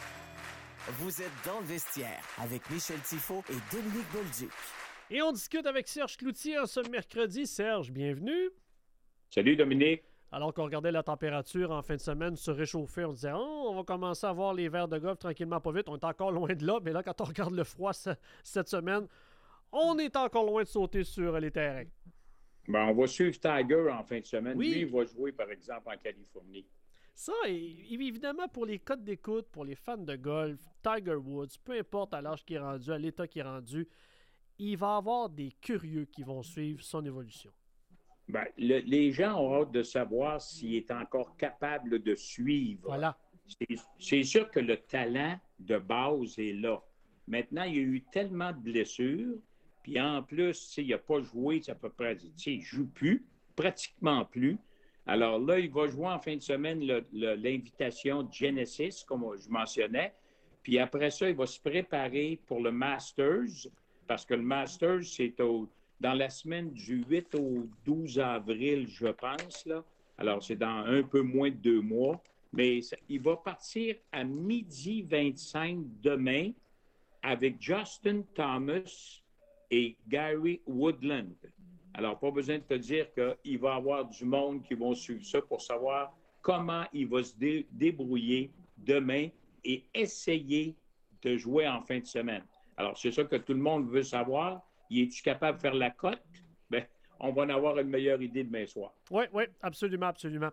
Vous êtes dans le vestiaire avec Michel Tifo et Dominique Bolduc. Et on discute avec Serge Cloutier en ce mercredi. Serge, bienvenue. Salut Dominique. Alors qu'on regardait la température en fin de semaine se réchauffer, on se disait on va commencer à voir les verres de golf tranquillement pas vite. On est encore loin de là, mais là, quand on regarde le froid cette semaine, on est encore loin de sauter sur les terrains. Ben, on va suivre Tiger en fin de semaine. Oui. Lui, il va jouer, par exemple, en Californie. Ça, évidemment, pour les codes d'écoute, pour les fans de golf, Tiger Woods, peu importe à l'âge qu'il est rendu, à l'état qu'il est rendu, il va y avoir des curieux qui vont suivre son évolution. Ben, les gens ont hâte de savoir s'il est encore capable de suivre. Voilà. C'est sûr que le talent de base est là. Maintenant, il y a eu tellement de blessures, puis en plus, il n'a pas joué, à peu près, il ne joue plus, pratiquement plus. Alors là, il va jouer en fin de semaine l'invitation Genesis, comme je mentionnais. Puis après ça, il va se préparer pour le Masters, parce que le Masters, c'est dans la semaine du 8 au 12 avril, je pense. Là. Alors, c'est dans un peu moins de 2 mois. Mais il va partir à 12h25 demain avec Justin Thomas et Gary Woodland. Alors, pas besoin de te dire qu'il va y avoir du monde qui vont suivre ça pour savoir comment il va se débrouiller demain et essayer de jouer en fin de semaine. Alors, c'est ça que tout le monde veut savoir. Es-tu capable de faire la cote? Bien, on va en avoir une meilleure idée demain soir. Oui, absolument, absolument.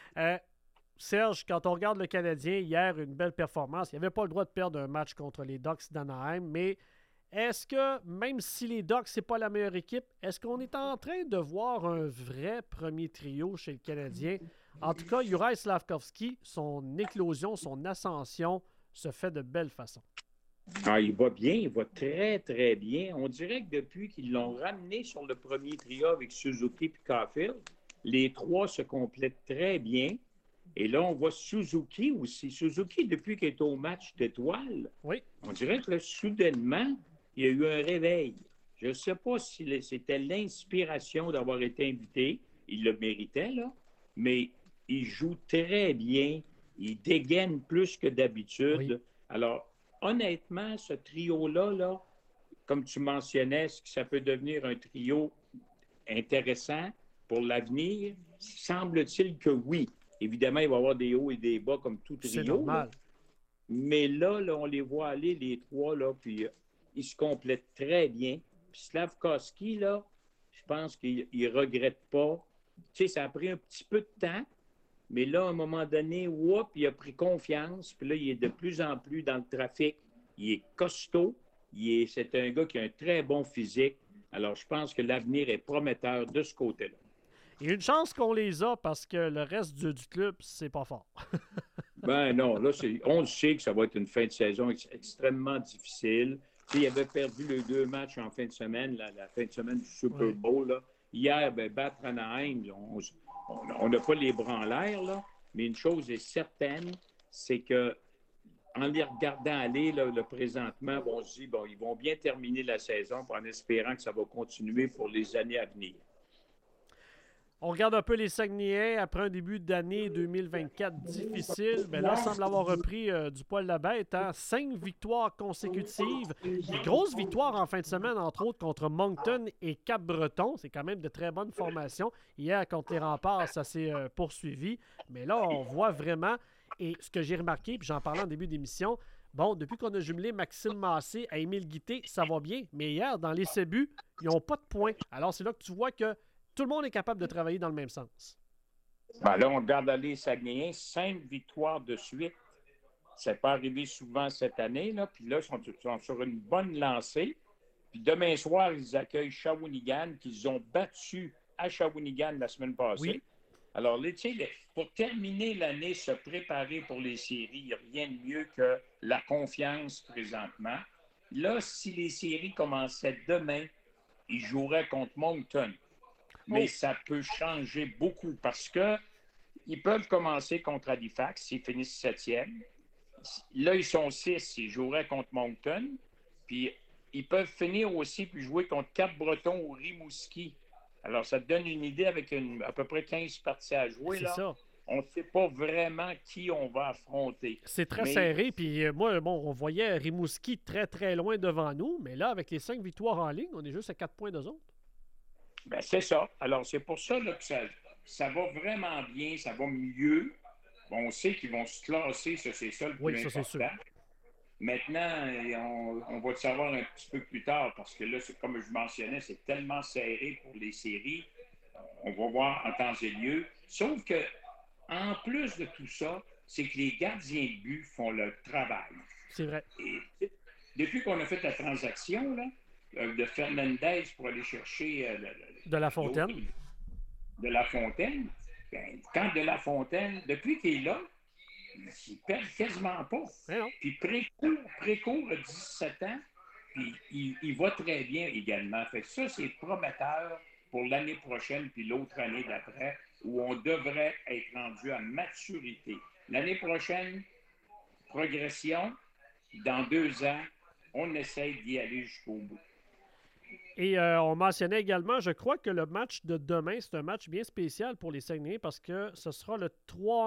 Serge, quand on regarde le Canadien, hier, une belle performance. Il n'avait pas le droit de perdre un match contre les Ducks d'Anaheim, mais est-ce que, même si les Ducks, ce n'est pas la meilleure équipe, est-ce qu'on est en train de voir un vrai premier trio chez le Canadien? En tout cas, Juraj Slafkovský, son éclosion, son ascension se fait de belle façon. Ah, il va bien, il va très, très bien. On dirait que depuis qu'ils l'ont ramené sur le premier trio avec Suzuki et Caulfield, les trois se complètent très bien. Et là, on voit Suzuki aussi. Suzuki, depuis qu'il est au match d'étoiles, oui. On dirait que là, soudainement, il y a eu un réveil. Je ne sais pas si c'était l'inspiration d'avoir été invité. Il le méritait, là. Mais il joue très bien. Il dégaine plus que d'habitude. Oui. Alors, honnêtement, ce trio-là, là, comme tu mentionnais, ça peut devenir un trio intéressant pour l'avenir? Semble-t-il que oui. Évidemment, il va y avoir des hauts et des bas comme tout trio. C'est normal. Là. Mais là, on les voit aller, les trois, là, puis ils se complètent très bien. Puis Slafkovský, là, je pense qu'il ne regrette pas. Tu sais, ça a pris un petit peu de temps, mais là, à un moment donné, il a pris confiance. Puis là, il est de plus en plus dans le trafic. Il est costaud. C'est un gars qui a un très bon physique. Alors, je pense que l'avenir est prometteur de ce côté-là. Il y a une chance qu'on les a parce que le reste du club, c'est pas fort. Ben non, là, on le sait que ça va être une fin de saison extrêmement difficile. Tu sais, il avait perdu les 2 matchs en fin de semaine, la fin de semaine du Super Bowl. Là. Hier, battre Anaheim, on n'a pas les bras en l'air, là, mais une chose est certaine, c'est que en les regardant aller là, présentement, on se dit, ils vont bien terminer la saison en espérant que ça va continuer pour les années à venir. On regarde un peu les Saguenayens après un début d'année 2024 difficile. Mais là, semble avoir repris du poil de la bête. 5 victoires consécutives. Des grosses victoires en fin de semaine, entre autres contre Moncton et Cap-Breton. C'est quand même de très bonnes formations. Hier, contre les Remparts, ça s'est poursuivi. Mais là, on voit vraiment, et ce que j'ai remarqué, puis j'en parlais en début d'émission, bon, depuis qu'on a jumelé Maxime Massé à Émile Guité, ça va bien. Mais hier, dans les buts, ils n'ont pas de points. Alors, c'est là que tu vois que tout le monde est capable de travailler dans le même sens. Ben là, on regarde les Saguenayens, 5 victoires de suite. Ça n'est pas arrivé souvent cette année. Là. Puis là, ils sont sur une bonne lancée. Puis demain soir, ils accueillent Shawinigan, qu'ils ont battu à Shawinigan la semaine passée. Oui. Alors, pour terminer l'année, se préparer pour les séries, il n'y a rien de mieux que la confiance présentement. Là, si les séries commençaient demain, ils joueraient contre Moncton. Mais ça peut changer beaucoup parce que ils peuvent commencer contre Halifax s'ils finissent 7e. Là, ils sont 6, ils joueraient contre Moncton. Puis, ils peuvent finir aussi puis jouer contre Cap-Breton ou Rimouski. Alors, ça te donne une idée avec à peu près 15 parties à jouer. C'est là. ça. On ne sait pas vraiment qui on va affronter. C'est très serré. Puis moi, on voyait Rimouski très, très loin devant nous. Mais là, avec les 5 victoires en ligne, on est juste à 4 points d'eux autres. Ben, c'est ça. Alors, c'est pour ça là, que ça va vraiment bien, ça va mieux. Bon, on sait qu'ils vont se classer, ça, c'est ça le plus important. C'est sûr. Maintenant, on va le savoir un petit peu plus tard parce que là, comme je mentionnais, c'est tellement serré pour les séries. On va voir en temps et lieu. Sauf que, en plus de tout ça, c'est que les gardiens de but font leur travail. C'est vrai. Et depuis qu'on a fait la transaction, là, de Fernandez pour aller chercher De La Fontaine. De La Fontaine. Ben, quand De La Fontaine, depuis qu'il est là, il perd quasiment pas. Puis Précourt a 17 ans, puis il va très bien également. Fait que ça, c'est prometteur pour l'année prochaine puis l'autre année d'après, où on devrait être rendu à maturité. L'année prochaine, progression. Dans 2 ans, on essaye d'y aller jusqu'au bout. Et on mentionnait également, je crois que le match de demain, c'est un match bien spécial pour les Saguenayens parce que ce sera le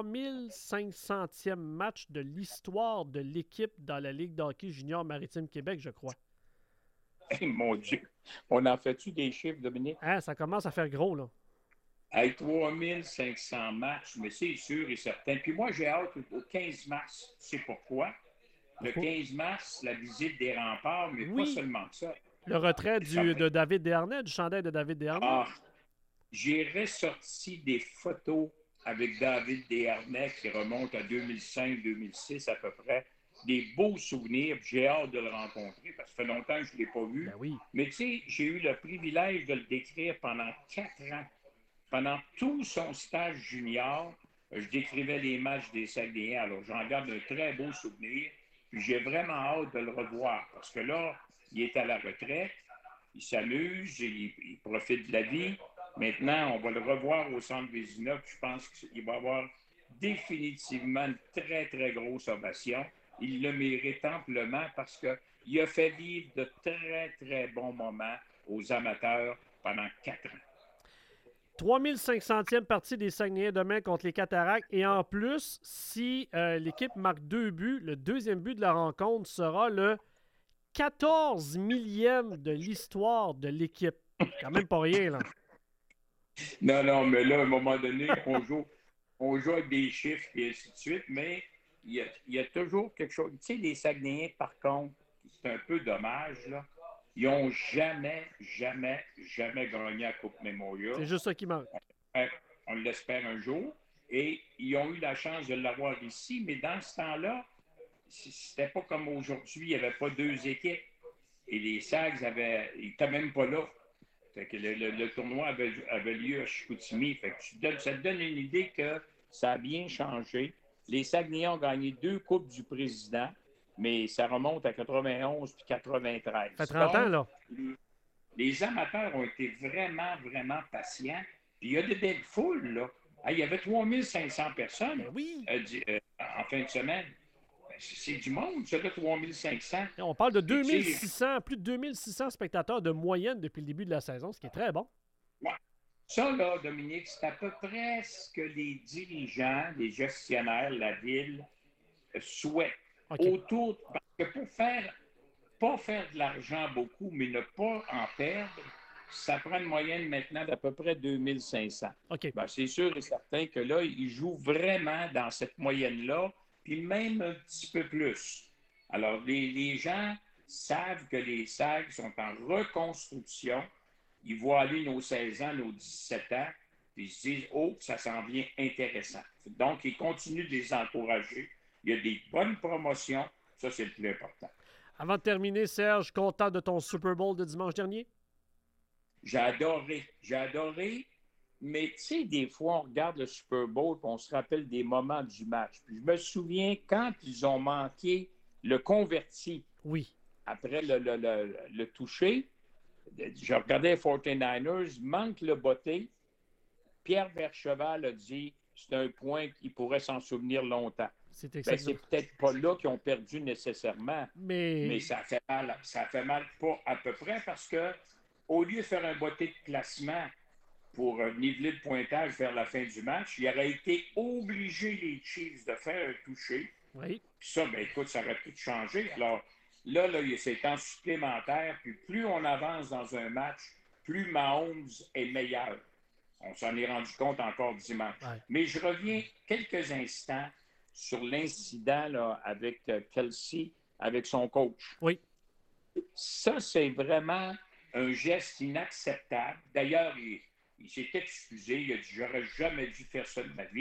3500e match de l'histoire de l'équipe dans la Ligue d'hockey junior Maritime Québec, je crois. Hey, mon Dieu! On en fait-tu des chiffres, Dominique? Ça commence à faire gros, là. Hey, 3500 matchs, mais c'est sûr et certain. Puis moi, j'ai hâte au 15 mars. Tu sais pourquoi? Le 15 mars, la visite des Remparts, mais pas seulement ça. Le retrait de David Desharnais, du chandail de David Desharnais. J'ai ressorti des photos avec David Desharnais qui remontent à 2005-2006 à peu près. Des beaux souvenirs. J'ai hâte de le rencontrer parce que ça fait longtemps que je ne l'ai pas vu. Ben oui. Mais tu sais, j'ai eu le privilège de le décrire pendant 4 ans. Pendant tout son stage junior, je décrivais les matchs des Saguenayens. Alors, j'en garde un très beau souvenir. Puis j'ai vraiment hâte de le revoir parce que là, il est à la retraite, il s'amuse, il profite de la vie. Maintenant, on va le revoir au Centre Vézina. Je pense qu'il va avoir définitivement une très, très grosse ovation. Il le mérite amplement parce qu'il a fait vivre de très, très bons moments aux amateurs pendant 4 ans. 3500e partie des Saguenayens demain contre les Cataractes. Et en plus, si l'équipe marque 2 buts, le deuxième but de la rencontre sera le 14 millième de l'histoire de l'équipe. Quand même pas rien, là. Non, mais là, à un moment donné, on joue avec des chiffres et ainsi de suite, mais il y a toujours quelque chose. Tu sais, les Saguenayens, par contre, c'est un peu dommage, là. Ils n'ont jamais gagné la Coupe Memorial. C'est juste ça qui manque. On l'espère un jour. Et ils ont eu la chance de l'avoir ici, mais dans ce temps-là, c'était pas comme aujourd'hui, il n'y avait pas 2 équipes. Et les Sags ils n'étaient même pas là. Fait que le tournoi avait lieu à Chicoutimi. Fait que ça te donne une idée que ça a bien changé. Les Saguenayens ont gagné 2 Coupes du Président, mais ça remonte à 91 puis 93. Ça fait 30 ans, là. Les amateurs ont été vraiment, vraiment patients. Puis il y a de belles foules, là. Il y avait 3500 personnes en fin de semaine. C'est du monde, ça, là, 3500. On parle de 2600, plus de 2600 spectateurs de moyenne depuis le début de la saison, ce qui est très bon. Ouais. Ça, là, Dominique, c'est à peu près ce que les dirigeants, les gestionnaires, la ville souhaitent. Okay. Autour, parce que pour pas faire de l'argent beaucoup, mais ne pas en perdre, ça prend une moyenne maintenant d'à peu près 2500. Okay. Ben, c'est sûr et certain que là, ils jouent vraiment dans cette moyenne-là, puis même un petit peu plus. Alors, les gens savent que les SAG sont en reconstruction. Ils voient aller nos 16 ans, nos 17 ans, puis ils se disent « Oh, ça s'en vient intéressant ». Donc, ils continuent de les encourager. Il y a des bonnes promotions. Ça, c'est le plus important. Avant de terminer, Serge, content de ton Super Bowl de dimanche dernier? J'ai adoré. Mais tu sais, des fois, on regarde le Super Bowl et on se rappelle des moments du match. Puis je me souviens quand ils ont manqué le converti. Oui. Après le toucher, je regardais les 49ers, manque le botté. Pierre Vercheval a dit c'est un point qu'il pourrait s'en souvenir longtemps. C'est peut-être pas là qu'ils ont perdu nécessairement, mais ça fait mal. Ça fait mal pas à peu près parce que au lieu de faire un botté de classement pour niveler le pointage vers la fin du match, il aurait été obligé, les Chiefs, de faire un toucher. Oui. Puis ça, ben écoute, ça aurait pu changer. Alors là, c'est temps supplémentaire. Puis plus on avance dans un match, plus Mahomes est meilleur. On s'en est rendu compte encore dimanche. Ouais. Mais je reviens quelques instants sur l'incident là, avec Kelsey, avec son coach. Oui. Ça, c'est vraiment un geste inacceptable. D'ailleurs, il s'est excusé. Il a dit « J'aurais jamais dû faire ça de ma vie. »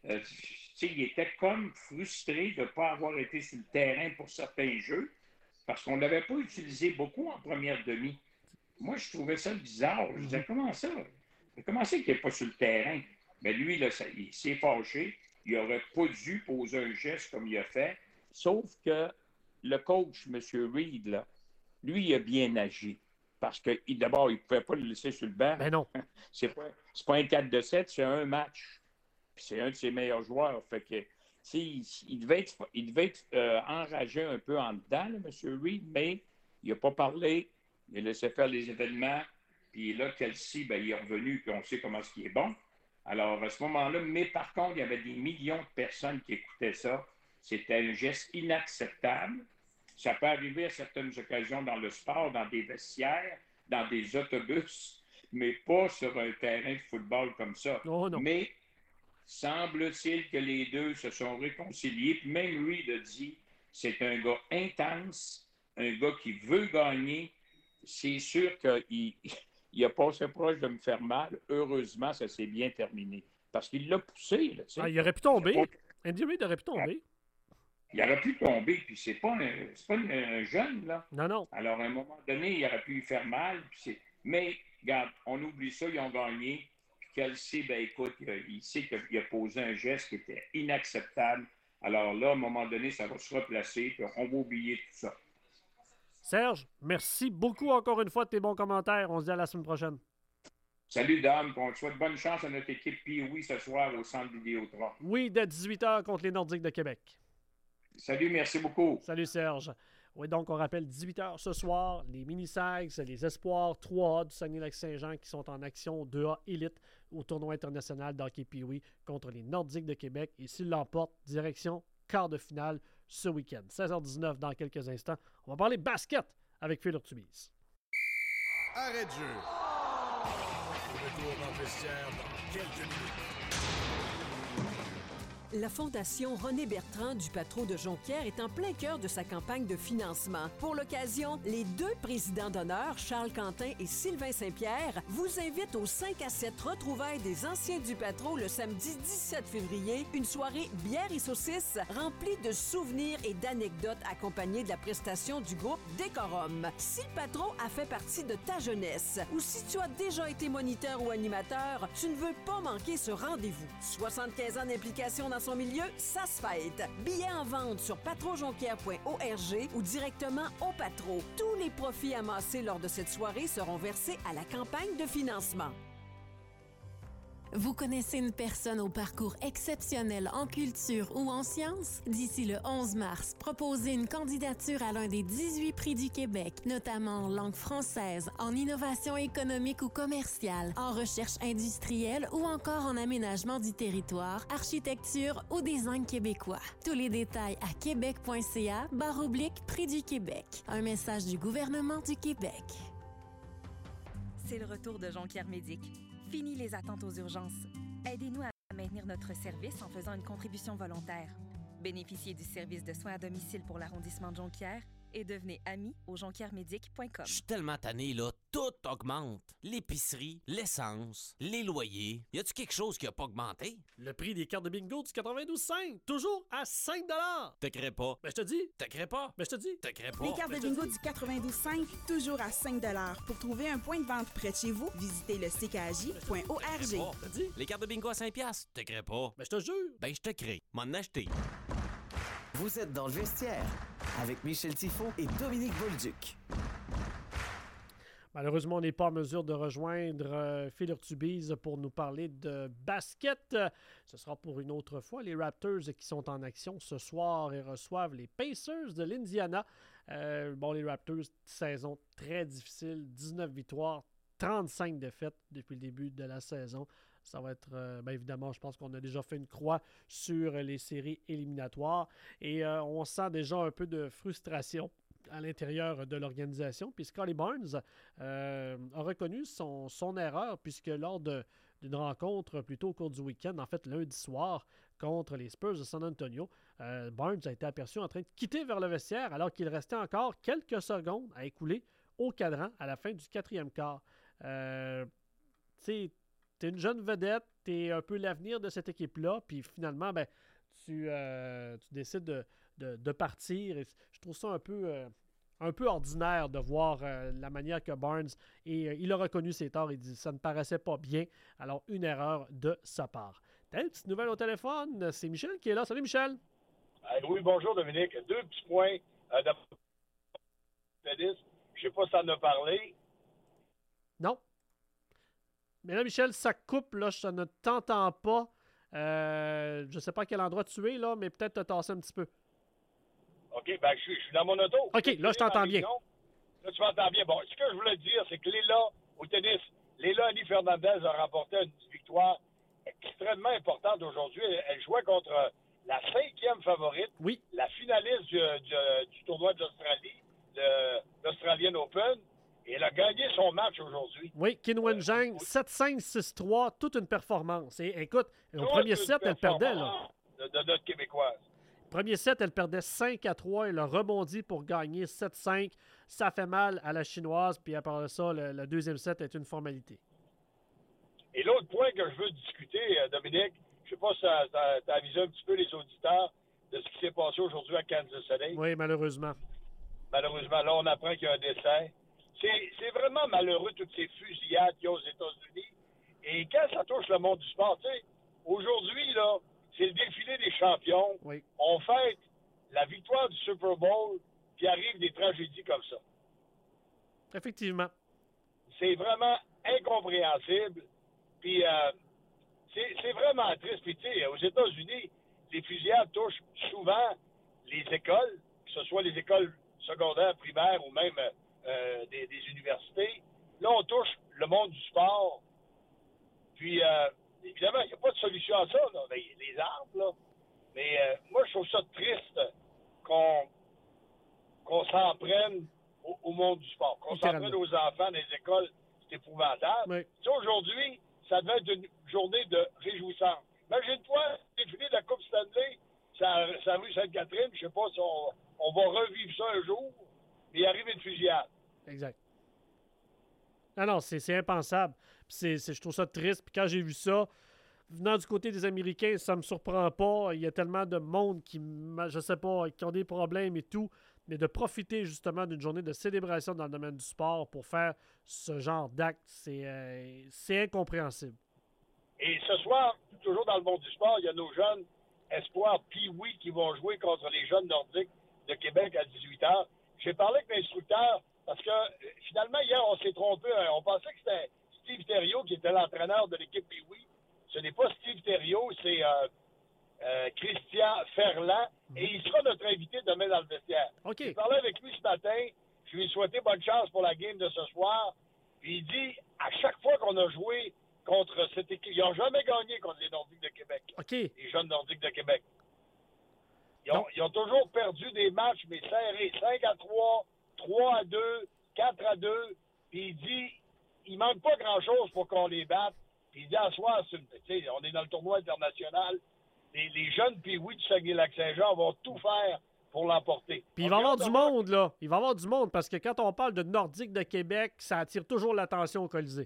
Il était comme frustré de ne pas avoir été sur le terrain pour certains jeux parce qu'on ne l'avait pas utilisé beaucoup en première demi. Moi, je trouvais ça bizarre. Je disais « Comment ça? Comment ça qu'il n'est pas sur le terrain? » Mais lui, là, il s'est fâché. Il n'aurait pas dû poser un geste comme il a fait. Sauf que le coach, M. Reed, là, lui, il a bien agi. Parce que d'abord, il ne pouvait pas le laisser sur le banc. Ben non. C'est pas un 4-7, c'est un match. Puis c'est un de ses meilleurs joueurs. Fait que, il devait être enragé un peu en dedans, là, M. Reed, mais il n'a pas parlé. Il a laissé faire les événements. Puis là, Kelsey, ben, il est revenu, puis on sait comment est-ce qu'il est bon. Alors, à ce moment-là, mais par contre, il y avait des millions de personnes qui écoutaient ça. C'était un geste inacceptable. Ça peut arriver à certaines occasions dans le sport, dans des vestiaires, dans des autobus, mais pas sur un terrain de football comme ça. Oh, non. Mais semble-t-il que les deux se sont réconciliés. Puis même lui, il a dit, c'est un gars intense, un gars qui veut gagner. C'est sûr qu'il a passé proche de me faire mal. Heureusement, ça s'est bien terminé. Parce qu'il l'a poussé. Là, il aurait pu tomber. Andy Reid aurait pu tomber. Il aurait pu tomber, puis c'est pas un jeune, là. Non. Alors, à un moment donné, il aurait pu lui faire mal. Mais, regarde, on oublie ça, ils ont gagné. Puis Kelsey, ben écoute, il sait qu'il a posé un geste qui était inacceptable. Alors là, à un moment donné, ça va se replacer, puis on va oublier tout ça. Serge, merci beaucoup encore une fois de tes bons commentaires. On se dit à la semaine prochaine. Salut, Dom. On te souhaite bonne chance à notre équipe Pee-Wee ce soir au Centre Vidéotron. Oui, dès 18h contre les Nordiques de Québec. Salut, merci beaucoup. Salut, Serge. Oui, donc on rappelle 18h ce soir, les mini-sags, les espoirs 3A du Saguenay-Lac-Saint-Jean qui sont en action 2A élite au tournoi international d'hockey Pee-Wee contre les Nordiques de Québec. Et s'ils l'emportent, direction quart de finale ce week-end. 16h19 dans quelques instants. On va parler basket avec Phil Urtubise. Arrêt de jeu. Retour dans le vestiaire dans quelques minutes. La Fondation René Bertrand du Patro de Jonquière est en plein cœur de sa campagne de financement. Pour l'occasion, les deux présidents d'honneur, Charles Quentin et Sylvain Saint-Pierre, vous invitent aux 5 à 7 retrouvailles des anciens du Patro le samedi 17 février, une soirée bière et saucisses remplie de souvenirs et d'anecdotes accompagnée de la prestation du groupe Décorum. Si le Patro a fait partie de ta jeunesse ou si tu as déjà été moniteur ou animateur, tu ne veux pas manquer ce rendez-vous. 75 ans d'implication dans son milieu, ça se fête. Billets en vente sur patrojonquière.org ou directement au Patro. Tous les profits amassés lors de cette soirée seront versés à la campagne de financement. Vous connaissez une personne au parcours exceptionnel en culture ou en sciences? D'ici le 11 mars, proposez une candidature à l'un des 18 prix du Québec, notamment en langue française, en innovation économique ou commerciale, en recherche industrielle ou encore en aménagement du territoire, architecture ou design québécois. Tous les détails à québec.ca/prix du Québec. Un message du gouvernement du Québec. C'est le retour de Jonquière Médic. Fini les attentes aux urgences. Aidez-nous à maintenir notre service en faisant une contribution volontaire. Bénéficiez du service de soins à domicile pour l'arrondissement de Jonquière et devenez ami au jonquieremedic.com. Je suis tellement tanné, là. Tout augmente. L'épicerie, l'essence, les loyers. Y a-tu quelque chose qui a pas augmenté? Le prix des cartes de bingo du 92.5, toujours à 5 $. Te crée pas. Ben, je te dis. Te crée pas. Ben, je te dis. Te crée pas. Les cartes de bingo du 92.5, toujours à 5 $. Pour trouver un point de vente près de chez vous, visitez le ckj.org. Les cartes de bingo à 5 $. Te crée pas. Ben, je te jure. Ben, je te crée. M'en acheter. Vous êtes dans le vestiaire avec Michel Tifo et Dominique Bolduc. Malheureusement, on n'est pas en mesure de rejoindre Phil Urtubise pour nous parler de basket. Ce sera pour une autre fois. Les Raptors qui sont en action ce soir et reçoivent les Pacers de l'Indiana. Les Raptors, saison très difficile. 19 victoires, 35 défaites depuis le début de la saison. Ça va être, évidemment, je pense qu'on a déjà fait une croix sur les séries éliminatoires. Et on sent déjà un peu de frustration à l'intérieur de l'organisation. Puis Scottie Barnes a reconnu son erreur, puisque lors d'une rencontre plutôt au cours du week-end, en fait lundi soir, contre les Spurs de San Antonio, Barnes a été aperçu en train de quitter vers le vestiaire alors qu'il restait encore quelques secondes à écouler au cadran à la fin du 4e quart. T'es une jeune vedette, t'es un peu l'avenir de cette équipe-là, puis finalement, tu décides de partir. Et je trouve ça un peu ordinaire de voir la manière que Barnes, il a reconnu ses torts, il dit ça ne paraissait pas bien, alors une erreur de sa part. T'as une petite nouvelle au téléphone, c'est Michel qui est là. Salut Michel! Oui, bonjour Dominique. 2 petits points de tennis. Je ne sais pas si ça en a parlé. Non. Mais là, Michel, ça coupe, là, je ne t'entends pas. Je ne sais pas à quel endroit tu es, là, mais peut-être te tasser un petit peu. OK, je suis dans mon auto. OK, là, je t'entends bien. Là, tu m'entends bien. Bon, ce que je voulais dire, c'est que Léla, au tennis, Léla Annie Fernandez a remporté une victoire extrêmement importante aujourd'hui. Elle jouait contre la 5e favorite, la finaliste du tournoi d'Australie, l'Australian Open. Et elle a gagné son match aujourd'hui. Oui, Qin Wenjing, 7-5, 6-3, toute une performance. Et écoute, au premier set, elle perdait. Là. De notre Québécoise. Premier set, elle perdait 5-3. Elle a rebondi pour gagner 7-5. Ça fait mal à la Chinoise. Puis après ça, le deuxième set est une formalité. Et l'autre point que je veux discuter, Dominique, je ne sais pas si tu as avisé un petit peu les auditeurs de ce qui s'est passé aujourd'hui à Kansas City. Oui, malheureusement. Malheureusement, là, on apprend qu'il y a un décès. C'est vraiment malheureux, toutes ces fusillades qu'il y a aux États-Unis. Et quand ça touche le monde du sport, tu sais, aujourd'hui, là, c'est le défilé des champions. Oui. On fête la victoire du Super Bowl, puis arrive des tragédies comme ça. Effectivement. C'est vraiment incompréhensible. Puis, c'est vraiment triste. Puis, tu sais, aux États-Unis, les fusillades touchent souvent les écoles, que ce soit les écoles secondaires, primaires ou même des universités. Là, on touche le monde du sport. Puis, évidemment, il n'y a pas de solution à ça, là, les armes, là. Mais moi, je trouve ça triste qu'on s'en prenne au monde du sport, qu'on s'en prenne aux enfants des écoles. C'est épouvantable. Oui. Tu sais, aujourd'hui, ça devait être une journée de réjouissance. Imagine-toi, défilé de la Coupe Stanley, ça rue Sainte-Catherine, je ne sais pas si on va revivre ça un jour, mais il arrive une fusillade. Exact. Non, c'est impensable. Puis je trouve ça triste. Puis quand j'ai vu ça, venant du côté des Américains, ça me surprend pas. Il y a tellement de monde qui ont des problèmes et tout. Mais de profiter justement d'une journée de célébration dans le domaine du sport pour faire ce genre d'acte, c'est incompréhensible. Et ce soir, toujours dans le monde du sport, il y a nos jeunes espoirs Pee-Wee qui vont jouer contre les jeunes nordiques de Québec à 18h. J'ai parlé avec l'instructeur parce que finalement, hier, on s'est trompé. On pensait que c'était Steve Thériault qui était l'entraîneur de l'équipe Pee-Wee. ce n'est pas Steve Thériault, c'est Christian Ferland, et il sera notre invité demain dans le vestiaire. Okay. J'ai parlé avec lui ce matin, je lui ai souhaité bonne chance pour la game de ce soir, puis il dit, à chaque fois qu'on a joué contre cette équipe, ils n'ont jamais gagné contre les Nordiques de Québec, okay. Les jeunes Nordiques de Québec. Ils ont toujours perdu des matchs, mais serrés, 5-3, 3-2, 4-2, puis il dit, il manque pas grand-chose pour qu'on les batte. Puis il dit, à soir, on est dans le tournoi international, les jeunes Pee-Wee du Saguenay-Lac-Saint-Jean vont tout faire pour l'emporter. Puis il va y avoir du monde, là. Il va y avoir du monde, parce que quand on parle de Nordique de Québec, ça attire toujours l'attention au Colisée.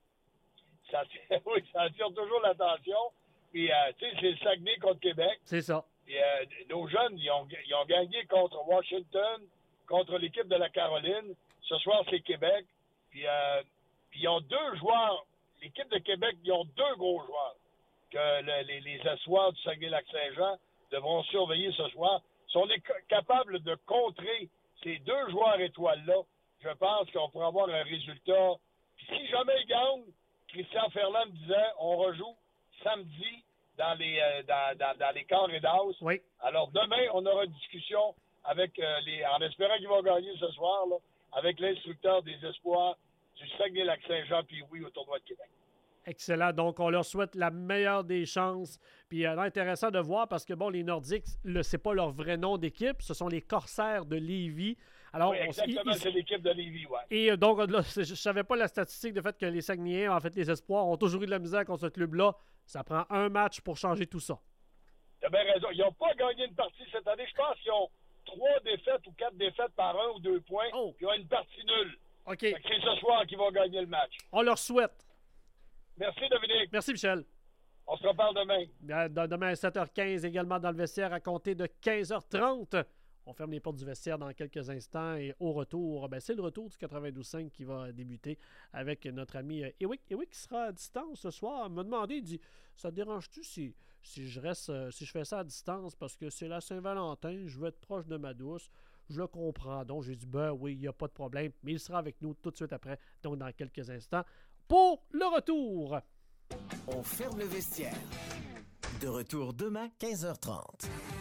Oui, ça attire toujours l'attention. Puis, tu sais, c'est le Saguenay contre Québec. C'est ça. Puis, nos jeunes, ils ont gagné contre Washington, contre l'équipe de la Caroline. Ce soir, c'est Québec. Puis, ils ont 2 joueurs. L'équipe de Québec, ils ont 2 gros joueurs que les Espoirs du Saguenay-Lac-Saint-Jean devront surveiller ce soir. Si on est capable de contrer ces 2 joueurs étoiles-là, je pense qu'on pourra avoir un résultat. Puis si jamais ils gagnent, Christian Ferland me disait, on rejoue samedi dans les quarts et d'as. Oui. Alors demain, on aura une discussion avec en espérant qu'ils vont gagner ce soir, là, avec l'instructeur des Espoirs du Saguenay-Lac-Saint-Jean puis oui au tournoi de Québec. Excellent. Donc, on leur souhaite la meilleure des chances. Puis, intéressant de voir parce que, bon, les Nordiques, c'est pas leur vrai nom d'équipe. Ce sont les Corsaires de Lévis. Alors, oui, exactement, c'est l'équipe de Lévis, oui. Et donc, là, je savais pas la statistique de fait que les Saguenayens, en fait, les Espoirs, ont toujours eu de la misère contre ce club-là. Ça prend un match pour changer tout ça. Tu as bien raison. Ils n'ont pas gagné une partie cette année. Je pense qu'ils ont 3 défaites ou 4 défaites par 1 ou 2 points. Oh. Ils ont une partie nulle. OK. C'est ce soir qu'ils vont gagner le match. On leur souhaite. Merci, Dominique. Merci, Michel. On se reparle demain. Demain à 7h15, également dans le vestiaire, à compter de 15h30. On ferme les portes du vestiaire dans quelques instants. Et au retour, c'est le retour du 92.5 qui va débuter avec notre ami Ewick. Ewick qui sera à distance ce soir. Il m'a demandé, il dit, ça te dérange-tu si je fais ça à distance parce que c'est la Saint-Valentin, je veux être proche de ma douce. Je le comprends. Donc, j'ai dit, oui, il n'y a pas de problème. Mais il sera avec nous tout de suite après, donc dans quelques instants, pour le retour. On ferme le vestiaire. De retour demain, 15h30.